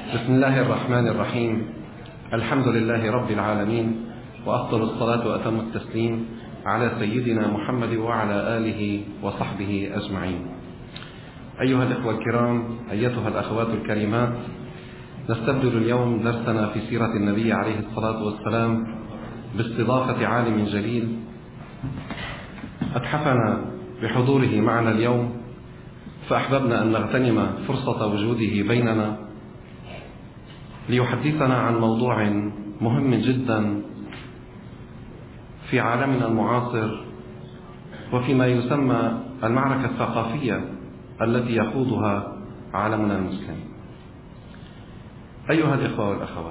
بسم الله الرحمن الرحيم. الحمد لله رب العالمين، وأفضل الصلاة وأتم التسليم على سيدنا محمد وعلى آله وصحبه أجمعين. أيها الإخوة الكرام، أيتها الأخوات الكريمات، نستبدل اليوم درسنا في سيرة النبي عليه الصلاة والسلام باستضافة عالم جليل أتحفنا بحضوره معنا اليوم، فأحببنا أن نغتنم فرصة وجوده بيننا ليحدثنا عن موضوع مهم جدا في عالمنا المعاصر وفيما يسمى المعركة الثقافية التي يخوضها عالمنا المسلم. أيها الإخوة والأخوات،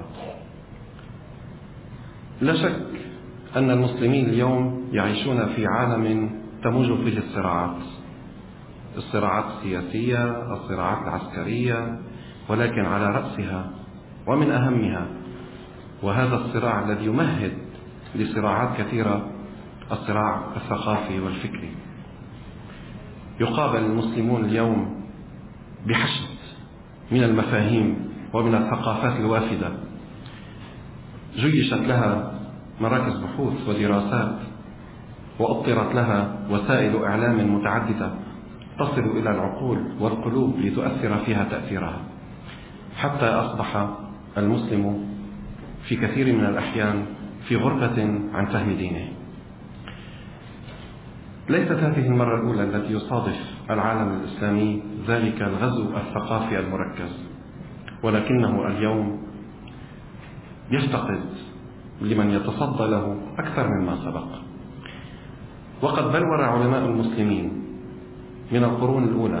لا شك أن المسلمين اليوم يعيشون في عالم تموج فيه الصراعات السياسية، الصراعات العسكرية، ولكن على رأسها ومن أهمها، وهذا الصراع الذي يمهد لصراعات كثيرة، الصراع الثقافي والفكري. يقابل المسلمون اليوم بحشد من المفاهيم ومن الثقافات الوافدة، جيشت لها مراكز بحوث ودراسات، وأطرت لها وسائل إعلام متعددة تصل إلى العقول والقلوب لتؤثر فيها تأثيرها، حتى أصبح المسلم في كثير من الأحيان في غربة عن فهم دينه. ليست هذه المرة الأولى التي يصادف العالم الإسلامي ذلك الغزو الثقافي المركز، ولكنه اليوم يفتقد لمن يتصدى له أكثر مما سبق. وقد بلور علماء المسلمين من القرون الأولى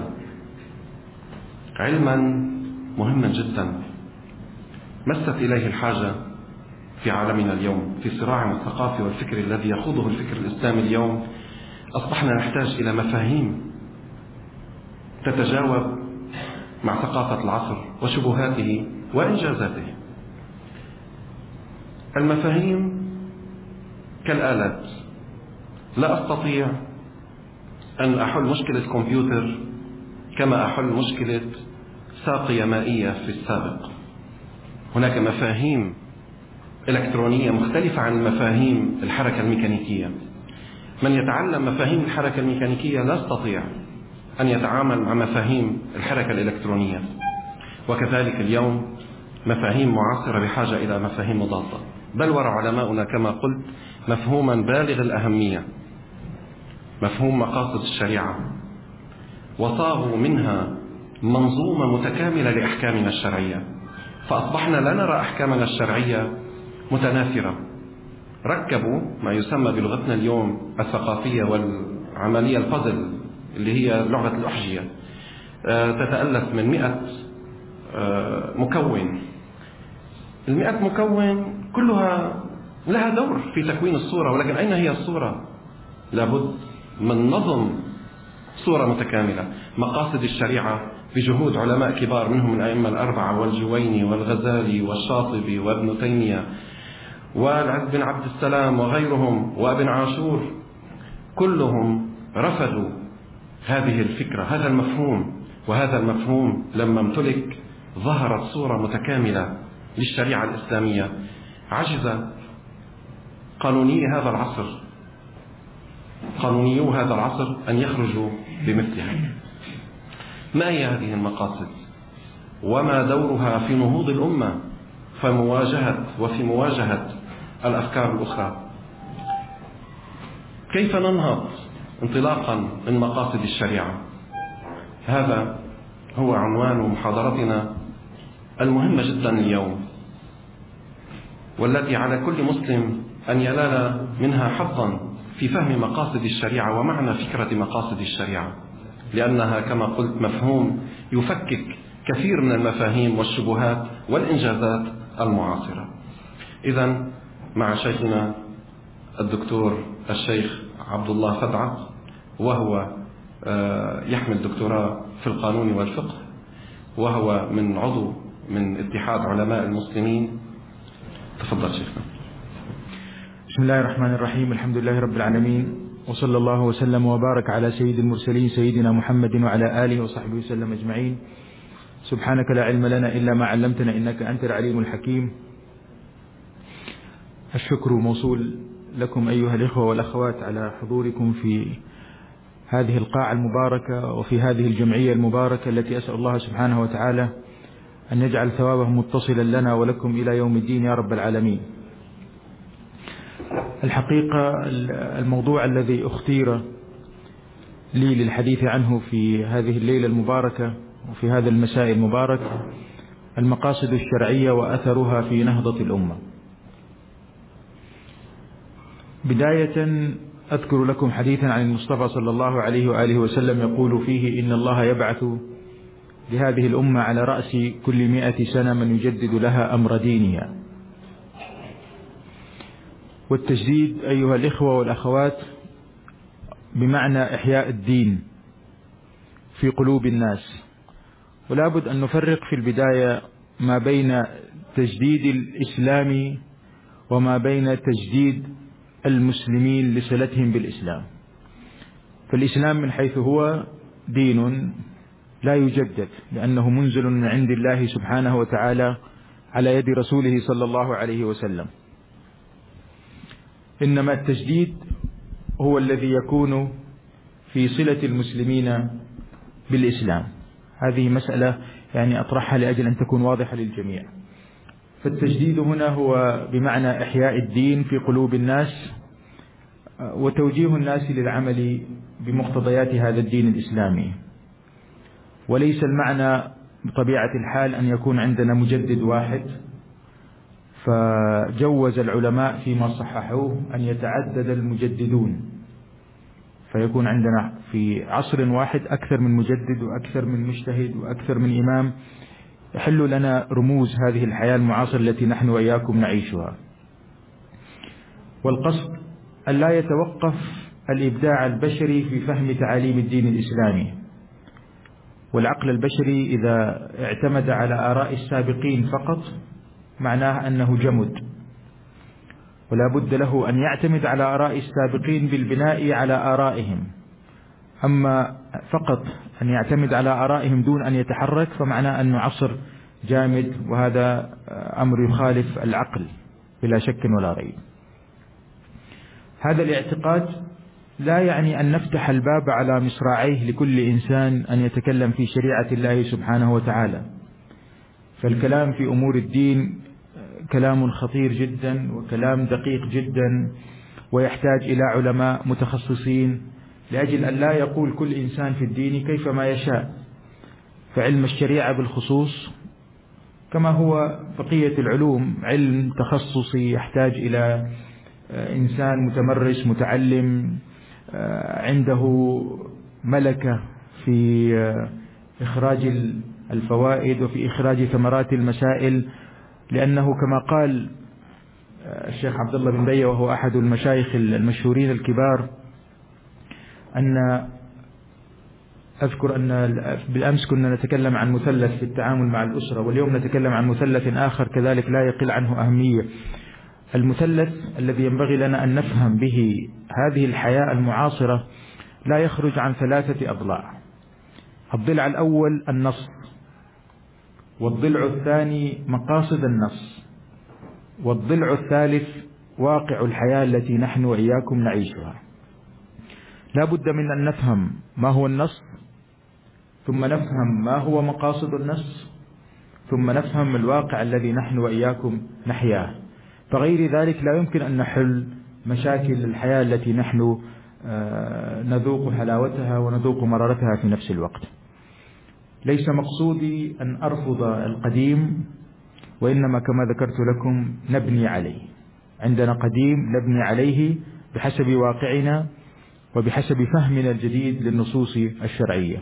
علما مهما جدا مست إليه الحاجة في عالمنا اليوم، في صراع الثقافي والفكري الذي يخوضه الفكر الإسلامي اليوم. أصبحنا نحتاج إلى مفاهيم تتجاوب مع ثقافة العصر وشبهاته وإنجازاته. المفاهيم كالآلات، لا أستطيع أن أحل مشكلة كمبيوتر كما أحل مشكلة ساقية مائية في السابق. هناك مفاهيم إلكترونية مختلفة عن مفاهيم الحركة الميكانيكية. من يتعلم مفاهيم الحركة الميكانيكية لا يستطيع أن يتعامل مع مفاهيم الحركة الإلكترونية. وكذلك اليوم مفاهيم معاصرة بحاجة إلى مفاهيم مضادة. بلور علماؤنا كما قلت مفهوما بالغ الأهمية، مفهوم مقاصد الشريعة، وصاغوا منها منظومة متكاملة لأحكامنا الشرعية، فأصبحنا لا نرى أحكامنا الشرعية متناثرة. ركبوا ما يسمى بلغتنا اليوم الثقافية والعملية البازل، اللي هي لعبة الأحجية، تتألف من 100 مكون. 100 مكون كلها لها دور في تكوين الصورة، ولكن أين هي الصورة؟ لابد من نظم صورة متكاملة. مقاصد الشريعة بجهود علماء كبار منهم الأئمة الأربعة والجويني والغزالي والشاطبي وابن تيمية والعز بن عبد السلام وغيرهم وابن عاشور، كلهم رفضوا هذه الفكرة، هذا المفهوم. وهذا المفهوم لما امتلك ظهرت صورة متكاملة للشريعة الإسلامية. عجز قانوني هذا العصر أن يخرجوا بمثلها. ما هي هذه المقاصد؟ وما دورها في نهوض الأمة في مواجهة الأفكار الأخرى؟ كيف ننهض انطلاقا من مقاصد الشريعة؟ هذا هو عنوان محاضرتنا المهمة جدا اليوم، والتي على كل مسلم أن ينال منها حظا في فهم مقاصد الشريعة ومعنى فكرة مقاصد الشريعة، لأنها كما قلت مفهوم يفكك كثير من المفاهيم والشبهات والإنجازات المعاصرة. إذن مع شيخنا الدكتور الشيخ عبد الله فدعة، وهو يحمل دكتوراه في القانون والفقه، وهو من عضو من اتحاد علماء المسلمين. تفضل شيخنا. بسم الله الرحمن الرحيم. الحمد لله رب العالمين، وصلى الله وسلم وبارك على سيد المرسلين سيدنا محمد وعلى آله وصحبه وسلم أجمعين. سبحانك لا علم لنا إلا ما علمتنا إنك أنت العليم الحكيم. الشكر موصول لكم أيها الإخوة والأخوات على حضوركم في هذه القاعة المباركة وفي هذه الجمعية المباركة التي أسأل الله سبحانه وتعالى أن يجعل ثوابه متصلا لنا ولكم إلى يوم الدين يا رب العالمين. الحقيقة الموضوع الذي اختير لي للحديث عنه في هذه الليلة المباركة وفي هذا المساء المبارك المقاصد الشرعية وأثرها في نهضة الأمة. بداية أذكر لكم حديثا عن المصطفى صلى الله عليه وآله وسلم يقول فيه: إن الله يبعث لهذه الأمة على رأس كل 100 سنة من يجدد لها أمر دينها. والتجديد أيها الإخوة والأخوات بمعنى إحياء الدين في قلوب الناس. ولا بد أن نفرق في البداية ما بين تجديد الإسلام وما بين تجديد المسلمين لصلتهم بالإسلام. فالإسلام من حيث هو دين لا يجدد، لأنه منزل من عند الله سبحانه وتعالى على يد رسوله صلى الله عليه وسلم. إنما التجديد هو الذي يكون في صلة المسلمين بالإسلام. هذه مسألة يعني أطرحها لأجل أن تكون واضحة للجميع. فالتجديد هنا هو بمعنى إحياء الدين في قلوب الناس وتوجيه الناس للعمل بمقتضيات هذا الدين الإسلامي، وليس المعنى بطبيعة الحال أن يكون عندنا مجدد واحد. فجوز العلماء فيما صححوه أن يتعدد المجددون، فيكون عندنا في عصر واحد أكثر من مجدد وأكثر من مجتهد وأكثر من إمام يحل لنا رموز هذه الحياة المعاصرة التي نحن وإياكم نعيشها. والقصد أن لا يتوقف الإبداع البشري في فهم تعاليم الدين الإسلامي. والعقل البشري إذا اعتمد على آراء السابقين فقط معناه أنه جمد، ولا بد له أن يعتمد على آراء السابقين بالبناء على آرائهم. أما فقط أن يعتمد على آرائهم دون أن يتحرك فمعناه أنه عصر جامد، وهذا أمر يخالف العقل بلا شك ولا ريب. هذا الاعتقاد لا يعني أن نفتح الباب على مصراعيه لكل إنسان أن يتكلم في شريعة الله سبحانه وتعالى. فالكلام في أمور الدين كلام خطير جدا وكلام دقيق جدا، ويحتاج إلى علماء متخصصين لأجل أن لا يقول كل إنسان في الدين كيفما يشاء. فعلم الشريعة بالخصوص كما هو بقية العلوم علم تخصصي يحتاج إلى إنسان متمرس متعلم عنده ملكة في إخراج الفوائد وفي إخراج ثمرات المسائل. لأنه كما قال الشيخ عبد الله بن بية وهو أحد المشايخ المشهورين الكبار، أذكر أن بالأمس كنا نتكلم عن مثلث في التعامل مع الأسرة، واليوم نتكلم عن مثلث آخر كذلك لا يقل عنه أهمية. المثلث الذي ينبغي لنا أن نفهم به هذه الحياة المعاصرة لا يخرج عن 3 أضلاع. الضلع الأول النص، والضلع الثاني مقاصد النص، والضلع الثالث واقع الحياة التي نحن وإياكم نعيشها. لا بد من أن نفهم ما هو النص، ثم نفهم ما هو مقاصد النص، ثم نفهم الواقع الذي نحن وإياكم نحياه. فغير ذلك لا يمكن أن نحل مشاكل الحياة التي نحن نذوق حلاوتها ونذوق مرارتها في نفس الوقت. ليس مقصودي أن أرفض القديم، وإنما كما ذكرت لكم نبني عليه. عندنا قديم نبني عليه بحسب واقعنا وبحسب فهمنا الجديد للنصوص الشرعية.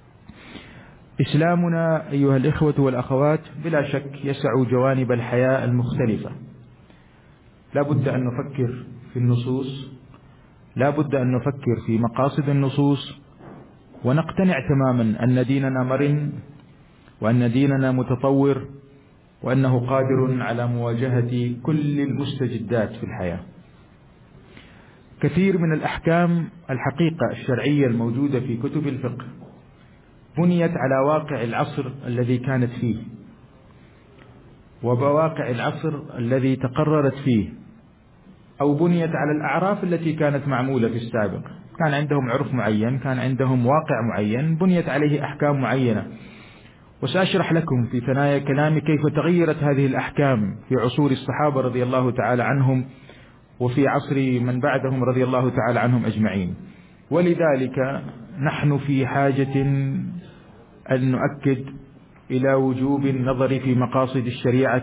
إسلامنا أيها الإخوة والأخوات بلا شك يسع جوانب الحياة المختلفة. لا بد أن نفكر في النصوص، لا بد أن نفكر في مقاصد النصوص، ونقتنع تماما أن ديننا مرن، وأن ديننا متطور، وأنه قادر على مواجهة كل المستجدات في الحياة. كثير من الأحكام الحقيقة الشرعية الموجودة في كتب الفقه بنيت على واقع العصر الذي كانت فيه وبواقع العصر الذي تقررت فيه، أو بنيت على الأعراف التي كانت معمولة في السابق. كان عندهم عرف معين، كان عندهم واقع معين، بنيت عليه أحكام معينة. وسأشرح لكم في ثنايا كلامي كيف تغيرت هذه الأحكام في عصور الصحابة رضي الله تعالى عنهم وفي عصر من بعدهم رضي الله تعالى عنهم أجمعين. ولذلك نحن في حاجة أن نؤكد إلى وجوب النظر في مقاصد الشريعة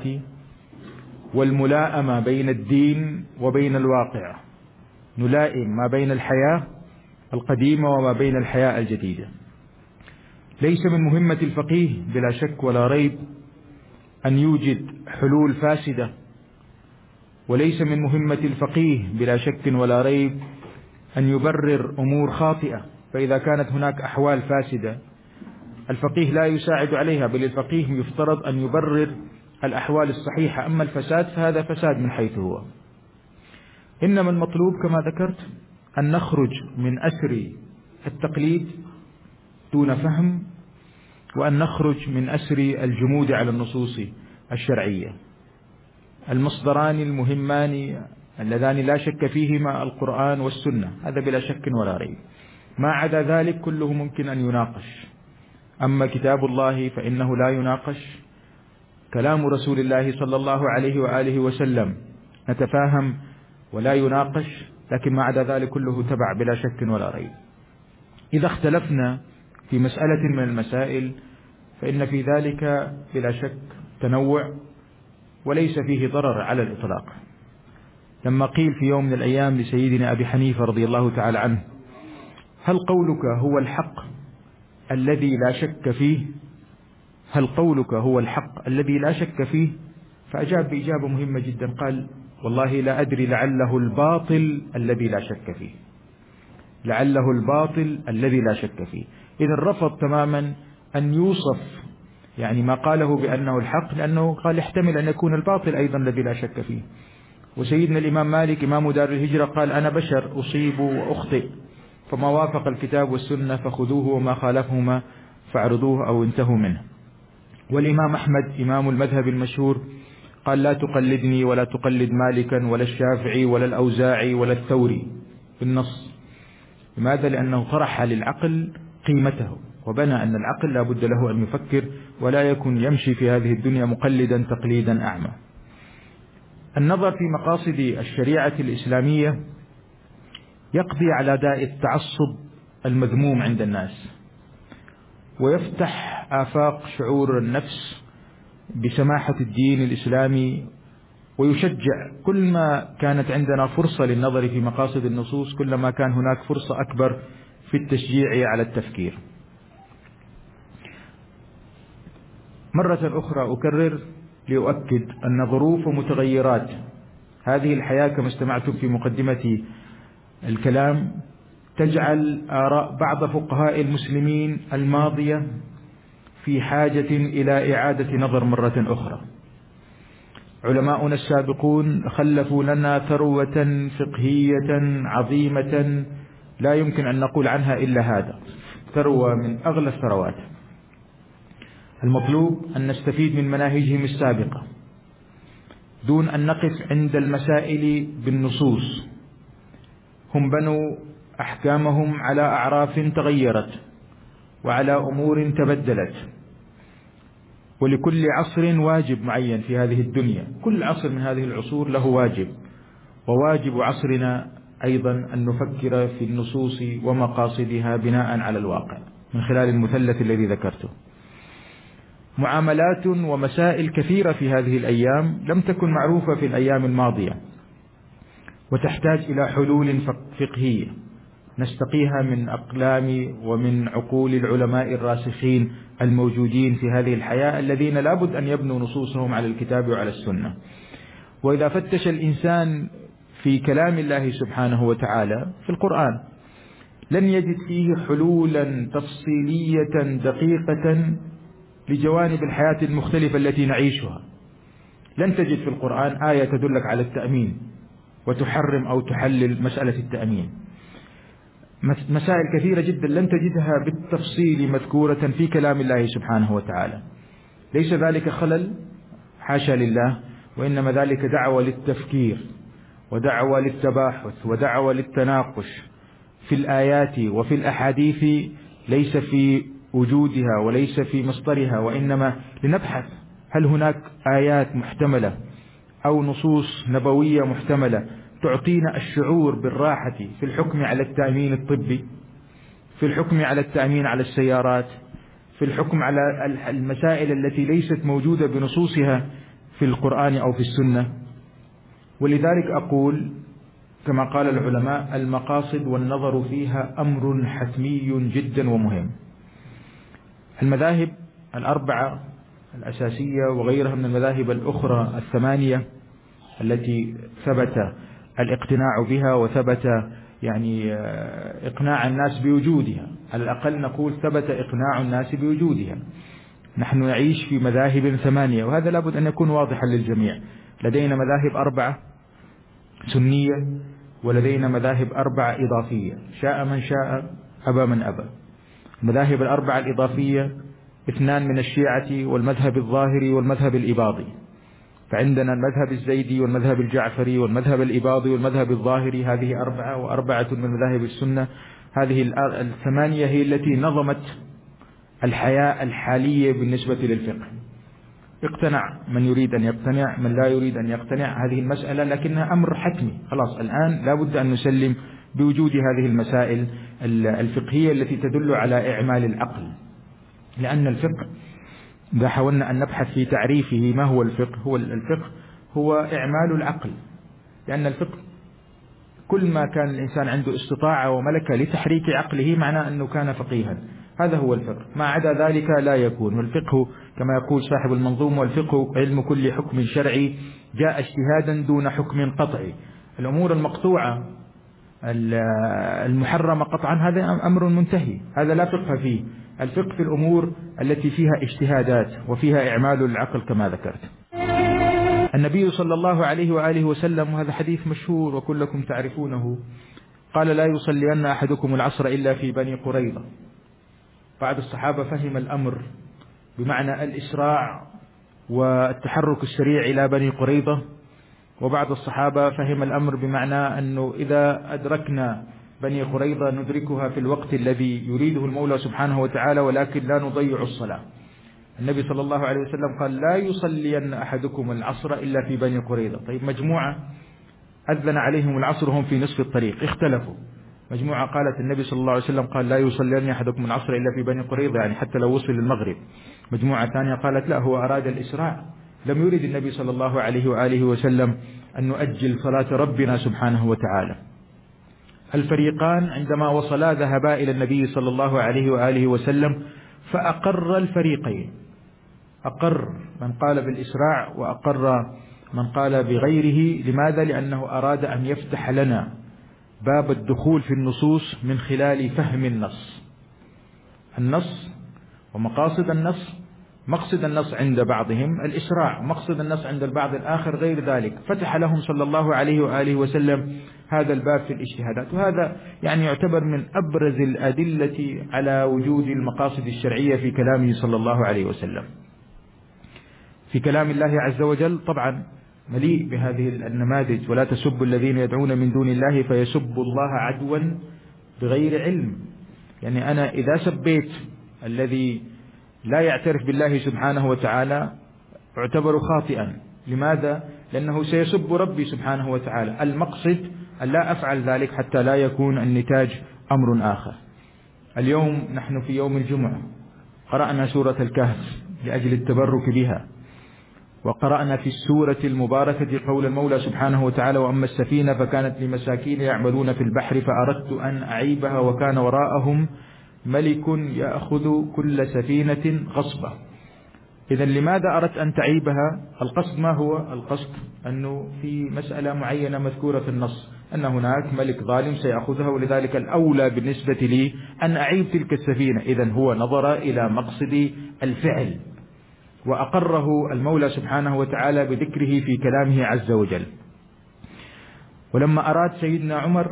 والملائمة بين الدين وبين الواقع، نلائم ما بين الحياة القديمة وما بين الحياة الجديدة. ليس من مهمة الفقيه بلا شك ولا ريب أن يوجد حلول فاسدة، وليس من مهمة الفقيه بلا شك ولا ريب أن يبرر أمور خاطئة. فإذا كانت هناك أحوال فاسدة الفقيه لا يساعد عليها، بل الفقيه يفترض أن يبرر الأحوال الصحيحة. أما الفساد فهذا فساد من حيث هو. إنما المطلوب كما ذكرت أن نخرج من أسر التقليد دون فهم، وأن نخرج من أسر الجمود على النصوص الشرعية. المصدران المهمان اللذان لا شك فيهما القرآن والسنة، هذا بلا شك ولا ريب. ما عدا ذلك كله ممكن أن يناقش. أما كتاب الله فإنه لا يناقش، كلام رسول الله صلى الله عليه وآله وسلم نتفاهم ولا يناقش، لكن ما عدا ذلك كله تبع بلا شك ولا ريب. إذا اختلفنا في مسألة من المسائل فإن في ذلك بلا شك تنوع وليس فيه ضرر على الإطلاق. لما قيل في يوم من الأيام لسيدنا أبي حنيفة رضي الله تعالى عنه: هل قولك هو الحق الذي لا شك فيه؟ هل قولك هو الحق الذي لا شك فيه؟ فأجاب بإجابة مهمة جدا، قال: والله لا أدري، لعله الباطل الذي لا شك فيه، لعله الباطل الذي لا شك فيه. إذا رفض تماما أن يوصف يعني ما قاله بأنه الحق، لأنه قال يحتمل أن يكون الباطل أيضا الذي لا شك فيه. وسيدنا الإمام مالك إمام دار الهجرة قال: أنا بشر أصيب وأخطئ، فما وافق الكتاب والسنة فخذوه وما خالفهما فاعرضوه أو انتهوا منه. والإمام أحمد إمام المذهب المشهور قال: لا تقلدني ولا تقلد مالكا ولا الشافعي ولا الأوزاعي ولا الثوري بالنص. لماذا؟ لأنه طرح للعقل قيمته، وبنى أن العقل لا بد له أن يفكر ولا يكون يمشي في هذه الدنيا مقلدا تقليدا أعمى. النظر في مقاصد الشريعة الإسلامية يقضي على داء التعصب المذموم عند الناس، ويفتح آفاق شعور النفس بسماحة الدين الإسلامي، ويشجع كل ما كانت عندنا فرصة للنظر في مقاصد النصوص كلما كان هناك فرصة أكبر في التشجيع على التفكير. مرة أخرى أكرر لأؤكد أن ظروف ومتغيرات هذه الحياة كما استمعتم في مقدمة الكلام تجعل آراء بعض فقهاء المسلمين الماضية في حاجة إلى إعادة نظر مرة أخرى. علماؤنا السابقون خلفوا لنا ثروة فقهية عظيمة لا يمكن أن نقول عنها إلا هذا، ثروة من أغلى الثروات. المطلوب أن نستفيد من مناهجهم السابقة دون أن نقف عند المسائل بالنصوص. هم بنوا أحكامهم على أعراف تغيرت وعلى أمور تبدلت، ولكل عصر واجب معين في هذه الدنيا. كل عصر من هذه العصور له واجب، وواجب عصرنا أيضا أن نفكر في النصوص ومقاصدها بناء على الواقع من خلال المثلث الذي ذكرته. معاملات ومسائل كثيرة في هذه الأيام لم تكن معروفة في الأيام الماضية، وتحتاج إلى حلول فقهية نستقيها من أقلام ومن عقول العلماء الراسخين الموجودين في هذه الحياة، الذين لابد أن يبنوا نصوصهم على الكتاب وعلى السنة. وإذا فتش الإنسان في كلام الله سبحانه وتعالى في القرآن لن يجد فيه حلولا تفصيلية دقيقة لجوانب الحياة المختلفة التي نعيشها. لن تجد في القرآن آية تدلك على التأمين وتحرم أو تحلل مسألة التأمين. مسائل كثيرة جدا لن تجدها بالتفصيل مذكورة في كلام الله سبحانه وتعالى. ليس ذلك خلل حاشا لله، وإنما ذلك دعوة للتفكير ودعوة للتباحث ودعوة للتناقش في الآيات وفي الأحاديث، ليس في وجودها وليس في مصدرها، وإنما لنبحث هل هناك آيات محتملة أو نصوص نبوية محتملة تعطينا الشعور بالراحة في الحكم على التأمين الطبي، في الحكم على التأمين على السيارات، في الحكم على المسائل التي ليست موجودة بنصوصها في القرآن أو في السنة. ولذلك أقول كما قال العلماء: المقاصد والنظر فيها أمر حتمي جدا ومهم. المذاهب الأربعة الأساسية وغيرها من المذاهب الأخرى الثمانية التي ثبت الاقتناع بها وثبت إقناع الناس بوجودها، على الأقل نقول ثبت إقناع الناس بوجودها. نحن نعيش في مذاهب ثمانية، وهذا لابد أن يكون واضحا للجميع. لدينا مذاهب أربعة سنية، ولدينا مذاهب أربعة إضافية، شاء من شاء أبى من أبى. المذاهب الأربعة الإضافية 2 من الشيعة والمذهب الظاهري والمذهب الإباضي. فعندنا المذهب الزيدي والمذهب الجعفري والمذهب الإباضي والمذهب الظاهري، هذه 4، و4 من مذاهب السنة. هذه 8 هي التي نظمت الحياة الحالية بالنسبة للفقه. اقتنع من يريد أن يقتنع، من لا يريد أن يقتنع، هذه المسألة لكنها أمر حتمي. خلاص الآن لا بد أن نسلم بوجود هذه المسائل الفقهية التي تدل على إعمال العقل. لأن الفقه إذا حاولنا أن نبحث في تعريفه ما هو الفقه، الفقه هو إعمال العقل. لأن الفقه كل ما كان الإنسان عنده استطاعة وملكة لتحريك عقله معناه أنه كان فقيها، هذا هو الفقه. ما عدا ذلك لا يكون. والفقه كما يقول صاحب المنظومة: والفقه علم كل حكم شرعي جاء اجتهادا دون حكم قطعي. الأمور المقطوعة المحرمة قطعا هذا أمر منتهي، هذا لا فقه فيه. الفقه في الأمور التي فيها اجتهادات وفيها إعمال العقل كما ذكرت. النبي صلى الله عليه وآله وسلم، وهذا حديث مشهور وكلكم تعرفونه، قال: لا يصلين أحدكم العصر إلا في بني قريظة. بعض الصحابة فهم الأمر بمعنى الإسراع والتحرك السريع إلى بني قريظة، وبعض الصحابة فهم الأمر بمعنى أنه إذا أدركنا بني قريظة ندركها في الوقت الذي يريده المولى سبحانه وتعالى، ولكن لا نضيع الصلاة. النبي صلى الله عليه وسلم قال: لا يصلين أحدكم العصر إلا في بني قريظة. طيب مجموعة أذن عليهم العصر هم في نصف الطريق، اختلفوا. مجموعة قالت النبي صلى الله عليه وسلم قال: لا يصلين أحدكم العصر إلا في بني قريظة، يعني حتى لو وصل للمغرب. مجموعة ثانية قالت: لا، هو أراد الإسراع، لم يرد النبي صلى الله عليه وآله وسلم أن نؤجل صلاة ربنا سبحانه وتعالى. الفريقان عندما وصلا ذهبا إلى النبي صلى الله عليه وآله وسلم فأقر الفريقين، أقر من قال بالإسراع وأقر من قال بغيره. لماذا؟ لأنه أراد أن يفتح لنا باب الدخول في النصوص من خلال فهم النص ومقاصد النص. مقصد النص عند بعضهم الإسراع، مقصد النص عند البعض الآخر غير ذلك. فتح لهم صلى الله عليه وآله وسلم هذا الباب في الاجتهادات، وهذا يعتبر من أبرز الأدلة على وجود المقاصد الشرعية في كلامه صلى الله عليه وسلم. في كلام الله عز وجل طبعا مليء بهذه النماذج: ولا تسبوا الذين يدعون من دون الله فيسبوا الله عدوا بغير علم. يعني أنا إذا سبيت الذي لا يعترف بالله سبحانه وتعالى اعتبر خاطئا. لماذا؟ لأنه سيسب ربي سبحانه وتعالى. المقصد أن لا أفعل ذلك حتى لا يكون النتاج أمر آخر. اليوم نحن في يوم الجمعة قرأنا سورة الكهف لأجل التبرك بها، وقرأنا في السورة المباركة قول المولى سبحانه وتعالى: وأما السفينة فكانت لمساكين يعملون في البحر فأردت أن أعيبها وكان وراءهم ملك يأخذ كل سفينة غصبا. إذا لماذا أردت أن تعيبها؟ القصد ما هو؟ القصد أنه في مسألة معينة مذكورة في النص أن هناك ملك ظالم سيأخذها، ولذلك الأولى بالنسبة لي أن أعيب تلك السفينة. إذا هو نظر إلى مقصد الفعل وأقره المولى سبحانه وتعالى بذكره في كلامه عز وجل. ولما أراد سيدنا عمر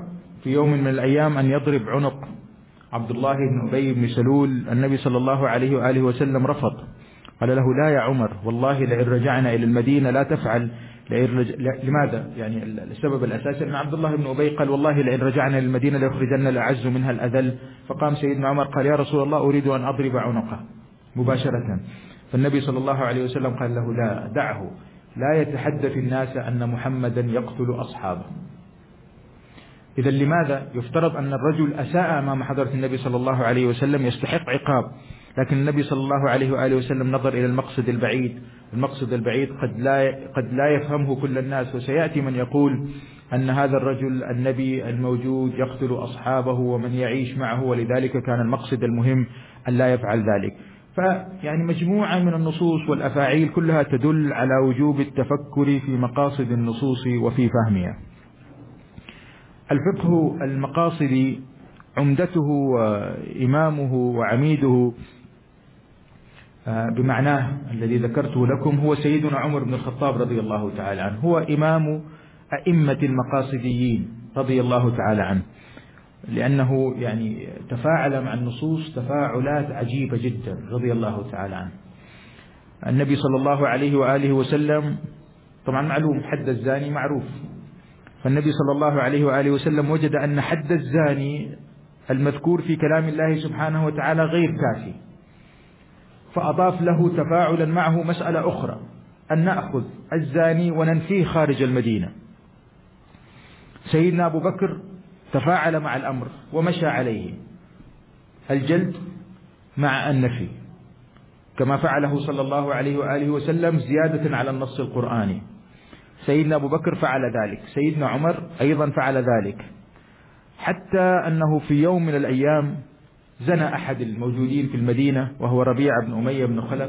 في يوم من الأيام أن يضرب عنق عبد الله بن أبي بن سلول، النبي صلى الله عليه وآله وسلم رفض، قال له: لا يا عمر، والله لئن رجعنا إلى المدينة لا تفعل. لماذا؟ يعني السبب الأساسي أن عبد الله بن أبي قال: والله لئن رجعنا إلى المدينة ليخرجن الأعز منها الأذل. فقام سيدنا عمر قال: يا رسول الله، أريد أن أضرب عنقه مباشرة. فالنبي صلى الله عليه وسلم قال له: لا، دعه، لا يتحدث الناس أن محمدا يقتل أصحابه. إذا لماذا؟ يفترض أن الرجل أساء أمام حضرة النبي صلى الله عليه وسلم يستحق عقاب، لكن النبي صلى الله عليه وآله وسلم نظر إلى المقصد البعيد. المقصد البعيد قد لا يفهمه كل الناس، وسيأتي من يقول أن هذا الرجل النبي الموجود يقتل أصحابه ومن يعيش معه، ولذلك كان المقصد المهم أن لا يفعل ذلك. فيعني مجموعة من النصوص والأفاعيل كلها تدل على وجوب التفكر في مقاصد النصوص وفي فهمها. الفقه المقاصدي عمدته وإمامه وعميده بمعناه الذي ذكرته لكم هو سيدنا عمر بن الخطاب رضي الله تعالى عنه، هو إمام أئمة المقاصديين رضي الله تعالى عنه، لأنه يعني تفاعل مع النصوص تفاعلات عجيبة جدا رضي الله تعالى عنه. النبي صلى الله عليه وآله وسلم، طبعا معلوم حد الزاني معروف، فالنبي صلى الله عليه وآله وسلم وجد أن حد الزاني المذكور في كلام الله سبحانه وتعالى غير كافي، فأضاف له تفاعلا معه مسألة أخرى، أن نأخذ الزاني وننفيه خارج المدينة. سيدنا أبو بكر تفاعل مع الأمر ومشى عليه الجلد مع النفي، كما فعله صلى الله عليه وآله وسلم زيادة على النص القرآني. سيدنا أبو بكر فعل ذلك، سيدنا عمر أيضا فعل ذلك، حتى أنه في يوم من الأيام زنى أحد الموجودين في المدينة وهو ربيع بن أمية بن خلف،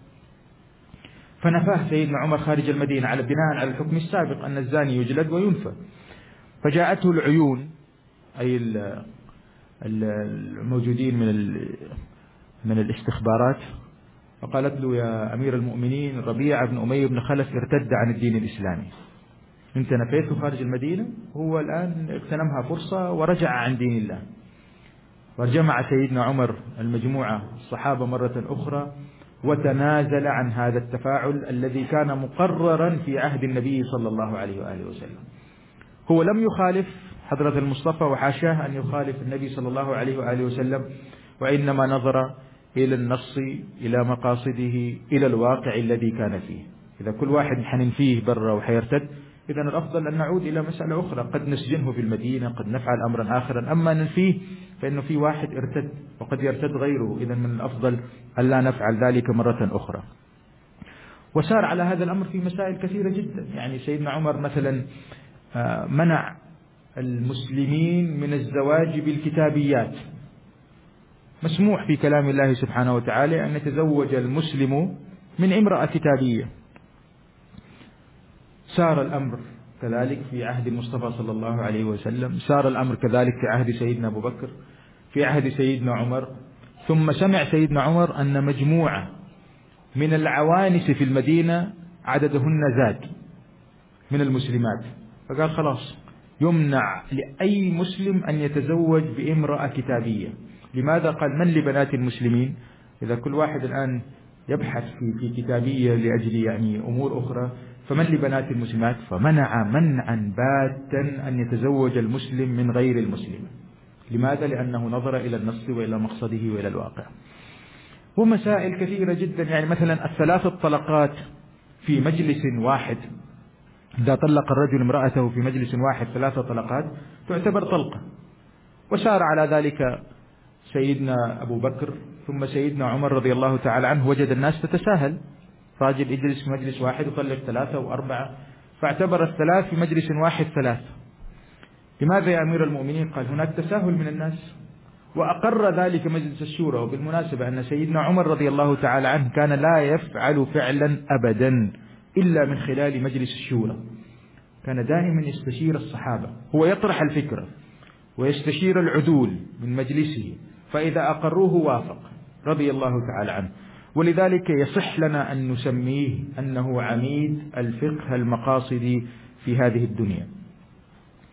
فنفاه سيدنا عمر خارج المدينة على بناء على الحكم السابق أن الزاني يجلد وينفى. فجاءته العيون، أي الموجودين من الاستخبارات، فقالت له: يا أمير المؤمنين، ربيع بن أمية بن خلف ارتد عن الدين الإسلامي، أنت نفيته خارج المدينة، هو الآن اغتنمها فرصة ورجع عن دين الله. وجمع سيدنا عمر المجموعة الصحابة مرة أخرى وتنازل عن هذا التفاعل الذي كان مقررا في عهد النبي صلى الله عليه وآله وسلم. هو لم يخالف حضرة المصطفى، وحاشاه أن يخالف النبي صلى الله عليه وآله وسلم، وإنما نظر إلى النص، إلى مقاصده، إلى الواقع الذي كان فيه. إذا كل واحد حننفيه برا وحيرتد، إذا الأفضل أن نعود إلى مسألة أخرى، قد نسجنه في المدينة، قد نفعل أمرا آخرا، أما ننفيه فإنه في واحد ارتد وقد يرتد غيره، إذا من الأفضل أن لا نفعل ذلك مرة أخرى. وسار على هذا الأمر في مسائل كثيرة جدا. يعني سيدنا عمر مثلا منع المسلمين من الزواج بالكتابيات. مسموح في كلام الله سبحانه وتعالى أن يتزوج المسلم من امرأة كتابية. سار الأمر كذلك في عهد المصطفى صلى الله عليه وسلم، سار الأمر كذلك في عهد سيدنا أبو بكر، في عهد سيدنا عمر. ثم سمع سيدنا عمر أن مجموعة من العوانس في المدينة عددهن زاد من المسلمات، فقال: خلاص، يمنع لأي مسلم أن يتزوج بامرأة كتابية. لماذا؟ قال: من لبنات المسلمين؟ إذا كل واحد الآن يبحث في كتابية لأجل يعني أمور أخرى، فمن لبنات المسلمات؟ فمنع منعا باتا أن يتزوج المسلم من غير المسلم. لماذا؟ لأنه نظر إلى النص وإلى مقصده وإلى الواقع. ومسائل كثيرة جدا، يعني مثلا الثلاث الطلقات في مجلس واحد، إذا طلق الرجل امرأته في مجلس واحد 3 طلقات تعتبر طلقة. وسار على ذلك سيدنا أبو بكر، ثم سيدنا عمر رضي الله تعالى عنه وجد الناس تتساهل، راجل يجلس في مجلس واحد وطلق 3 و4، فاعتبر الثلاث في مجلس واحد 3. لماذا يا أمير المؤمنين؟ قال: هناك تساهل من الناس. وأقر ذلك مجلس الشورى. وبالمناسبة أن سيدنا عمر رضي الله تعالى عنه كان لا يفعل فعلا أبدا إلا من خلال مجلس الشورى، كان دائما يستشير الصحابة، هو يطرح الفكرة ويستشير العدول من مجلسه، فإذا أقروه وافق رضي الله تعالى عنه. ولذلك يصح لنا أن نسميه أنه عميد الفقه المقاصدي في هذه الدنيا.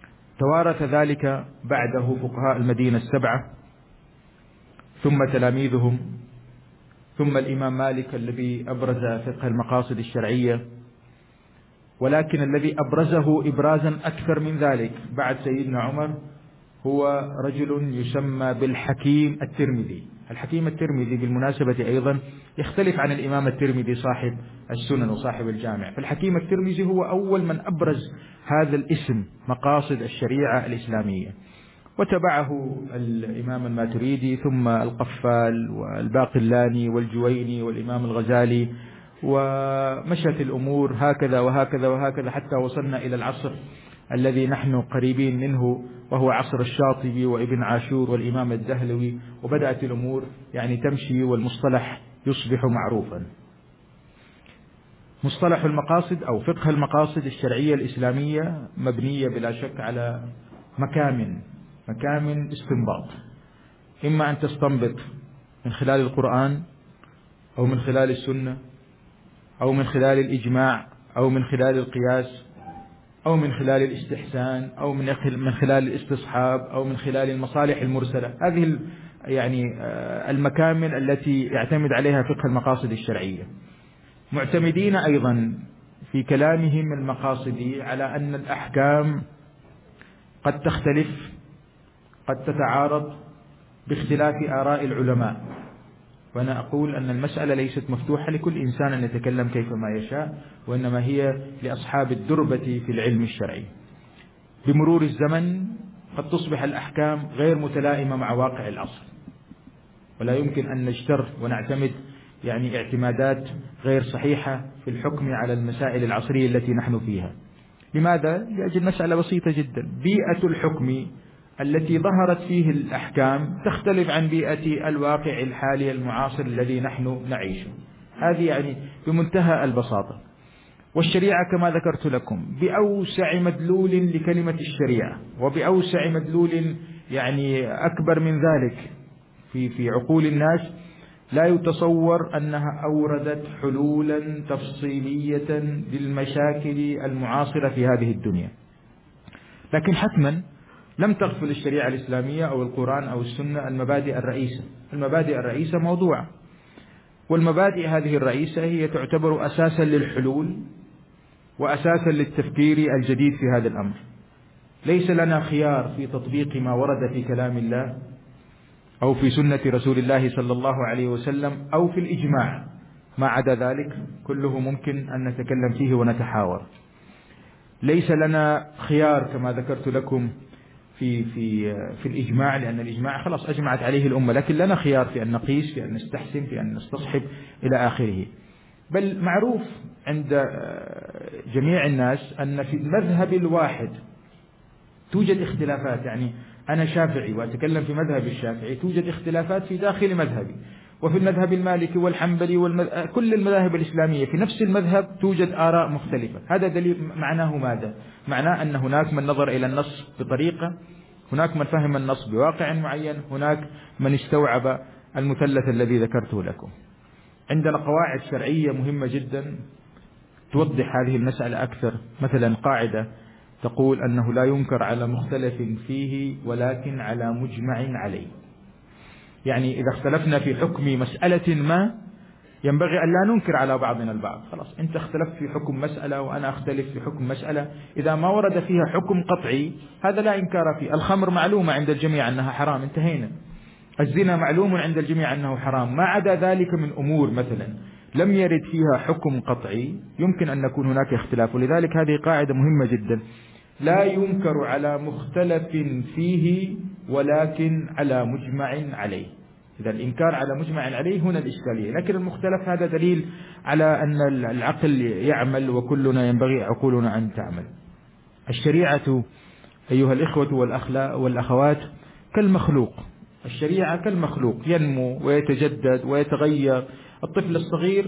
توارث ذلك بعده فقهاء المدينة السبعة، ثم تلاميذهم، ثم الإمام مالك الذي أبرز فقه المقاصد الشرعية، ولكن الذي أبرزه إبرازا أكثر من ذلك بعد سيدنا عمر هو رجل يسمى بالحكيم الترمذي. الحكيم الترمذي بالمناسبة أيضا يختلف عن الإمام الترمذي صاحب السنن وصاحب الجامع، فالحكيم الترمذي هو أول من أبرز هذا الاسم مقاصد الشريعة الإسلامية، وتبعه الإمام الماتريدي، ثم القفال والباقلاني والجويني والإمام الغزالي، ومشت الأمور هكذا وهكذا وهكذا حتى وصلنا إلى العصر الذي نحن قريبين منه، وهو عصر الشاطبي وابن عاشور والإمام الدهلوي، وبدأت الأمور تمشي والمصطلح يصبح معروفا. مصطلح المقاصد أو فقه المقاصد الشرعية الإسلامية مبنية بلا شك على مكامن استنباط، إما أن تستنبط من خلال القرآن أو من خلال السنة أو من خلال الإجماع أو من خلال القياس أو من خلال الاستحسان أو من خلال الاستصحاب أو من خلال المصالح المرسلة. هذه المكامن التي يعتمد عليها فقه المقاصد الشرعية، معتمدين أيضا في كلامهم المقاصدي على أن الأحكام قد تختلف، قد تتعارض باختلاف آراء العلماء. وأنا أقول أن المسألة ليست مفتوحة لكل إنسان أن يتكلم كيفما يشاء، وإنما هي لأصحاب الدربة في العلم الشرعي. بمرور الزمن قد تصبح الأحكام غير متلائمة مع واقع العصر، ولا يمكن أن نجتر ونعتمد اعتمادات غير صحيحة في الحكم على المسائل العصرية التي نحن فيها. لماذا؟ لأجل مسألة بسيطة جدا، بيئة الحكم التي ظهرت فيه الأحكام تختلف عن بيئة الواقع الحالي المعاصر الذي نحن نعيشه. هذه بمنتهى البساطة. والشريعة كما ذكرت لكم بأوسع مدلول لكلمة الشريعة، وبأوسع مدلول أكبر من ذلك في عقول الناس، لا يتصور أنها أوردت حلولا تفصيلية للمشاكل المعاصرة في هذه الدنيا. لكن حتما لم تغفل الشريعة الإسلامية أو القرآن أو السنة المبادئ الرئيسة. المبادئ الرئيسة موضوعة، والمبادئ هذه الرئيسة هي تعتبر أساسا للحلول وأساسا للتفكير الجديد في هذا الأمر. ليس لنا خيار في تطبيق ما ورد في كلام الله أو في سنة رسول الله صلى الله عليه وسلم أو في الإجماع، ما عدا ذلك كله ممكن أن نتكلم فيه ونتحاور. ليس لنا خيار كما ذكرت لكم في الإجماع، لأن الإجماع خلاص أجمعت عليه الأمة، لكن لنا خيار في أن نقيس، في أن نستحسن، في أن نستصحب إلى آخره. بل معروف عند جميع الناس أن في المذهب الواحد توجد اختلافات. أنا شافعي وأتكلم في مذهب الشافعي، توجد اختلافات في داخل مذهبي، وفي المذهب المالكي والحنبلي كل المذاهب الإسلامية في نفس المذهب توجد آراء مختلفة. هذا دليل معناه ماذا؟ معناه أن هناك من نظر إلى النص بطريقة، هناك من فهم النص بواقع معين، هناك من استوعب المثلث الذي ذكرته لكم. عندنا قواعد شرعية مهمة جدا توضح هذه المسألة أكثر. مثلا قاعدة تقول أنه لا ينكر على مختلف فيه ولكن على مجمع عليه. إذا اختلفنا في حكم مسألة ما ينبغي أن لا ننكر على بعضنا البعض. خلاص، أنت اختلفت في حكم مسألة وأنا أختلف في حكم مسألة، إذا ما ورد فيها حكم قطعي هذا لا إنكار فيه. الخمر معلومة عند الجميع أنها حرام، انتهينا. الزنا معلوم عند الجميع أنه حرام. ما عدا ذلك من أمور مثلا لم يرد فيها حكم قطعي يمكن أن يكون هناك اختلاف. ولذلك هذه قاعدة مهمة جدا، لا ينكر على مختلف فيه ولكن على مجمع عليه. إذا الإنكار على مجمع عليه هنا الإشكالية، لكن المختلف هذا دليل على أن العقل يعمل، وكلنا ينبغي عقولنا أن تعمل. الشريعة أيها الإخوة والأخوات كالمخلوق. الشريعة كالمخلوق، ينمو ويتجدد ويتغير. الطفل الصغير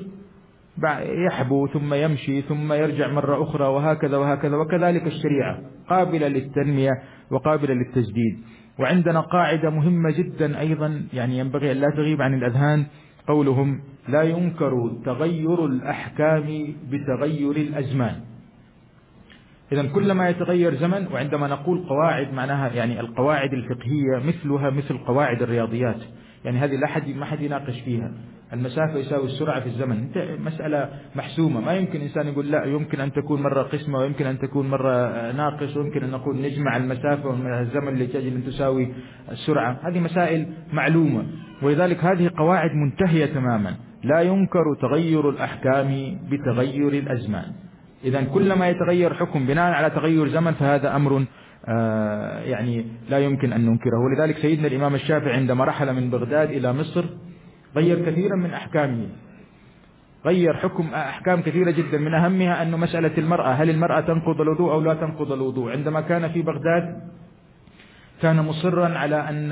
يحبو ثم يمشي ثم يرجع مرة أخرى وهكذا وهكذا، وكذلك الشريعة قابلة للتنمية وقابلة للتجديد. وعندنا قاعدة مهمة جدا أيضا ينبغي أن لا تغيب عن الأذهان، قولهم لا ينكر تغير الأحكام بتغير الأزمان. إذن كلما يتغير زمن، وعندما نقول قواعد معناها يعني القواعد الفقهية مثلها مثل قواعد الرياضيات، يعني هذه ما حد يناقش فيها. المسافة يساوي السرعة في الزمن، مسألة محسومة، ما يمكن إنسان يقول لا، يمكن أن تكون مرة قسمة ويمكن أن تكون مرة ناقص، ويمكن أن نقول نجمع المسافة والزمن اللي تجي أن تساوي السرعة. هذه مسائل معلومة، ولذلك هذه قواعد منتهية تماما. لا ينكر تغير الأحكام بتغير الأزمان. إذا كلما يتغير حكم بناء على تغير زمن فهذا أمر يعني لا يمكن أن ننكره. ولذلك سيدنا الإمام الشافعي عندما رحل من بغداد إلى مصر غير كثيرا من أحكامه، غير أحكام كثيرة جدا، من أهمها أن مسألة المرأة، هل المرأة تنقض الوضوء أو لا تنقض الوضوء. عندما كان في بغداد كان مصرا على أن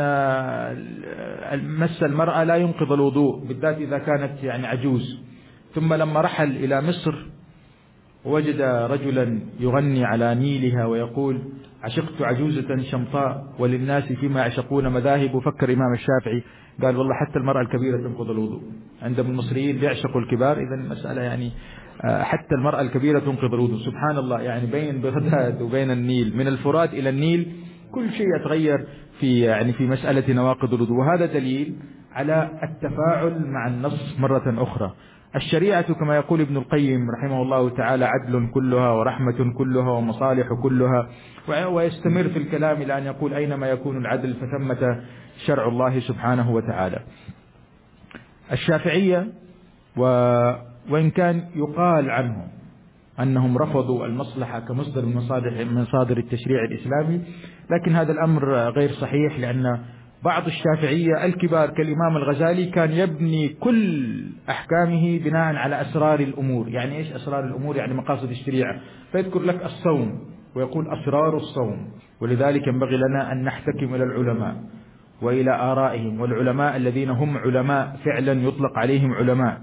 مس المرأة لا ينقض الوضوء، بالذات إذا كانت يعني عجوز. ثم لما رحل إلى مصر وجد رجلا يغني على نيلها ويقول: عشقت عجوزة شمطاء وللناس فيما يعشقون مذاهب. فكر إمام الشافعي قال: والله حتى المرأة الكبيرة تنقض الوضوء. عندما المصريين بيعشقوا الكبار، إذا المسألة يعني حتى المرأة الكبيرة تنقض الوضوء. سبحان الله، يعني بين بغداد وبين النيل، من الفرات إلى النيل كل شيء يتغير في مسألة نواقض الوضوء. وهذا دليل على التفاعل مع النص مرة أخرى. الشريعة كما يقول ابن القيم رحمه الله تعالى عدل كلها ورحمة كلها ومصالح كلها، ويستمر في الكلام إلى أن يقول: أينما يكون العدل فثمة شرع الله سبحانه وتعالى. الشافعية وإن كان يقال عنهم أنهم رفضوا المصلحة كمصدر من مصادر التشريع الإسلامي، لكن هذا الأمر غير صحيح، لأن بعض الشافعية الكبار كالإمام الغزالي كان يبني كل أحكامه بناء على أسرار الأمور. يعني إيش أسرار الأمور؟ يعني مقاصد الشريعة، فيذكر لك الصوم ويقول أسرار الصوم. ولذلك ينبغي لنا أن نحتكم إلى العلماء وإلى آرائهم، والعلماء الذين هم علماء فعلا يطلق عليهم علماء.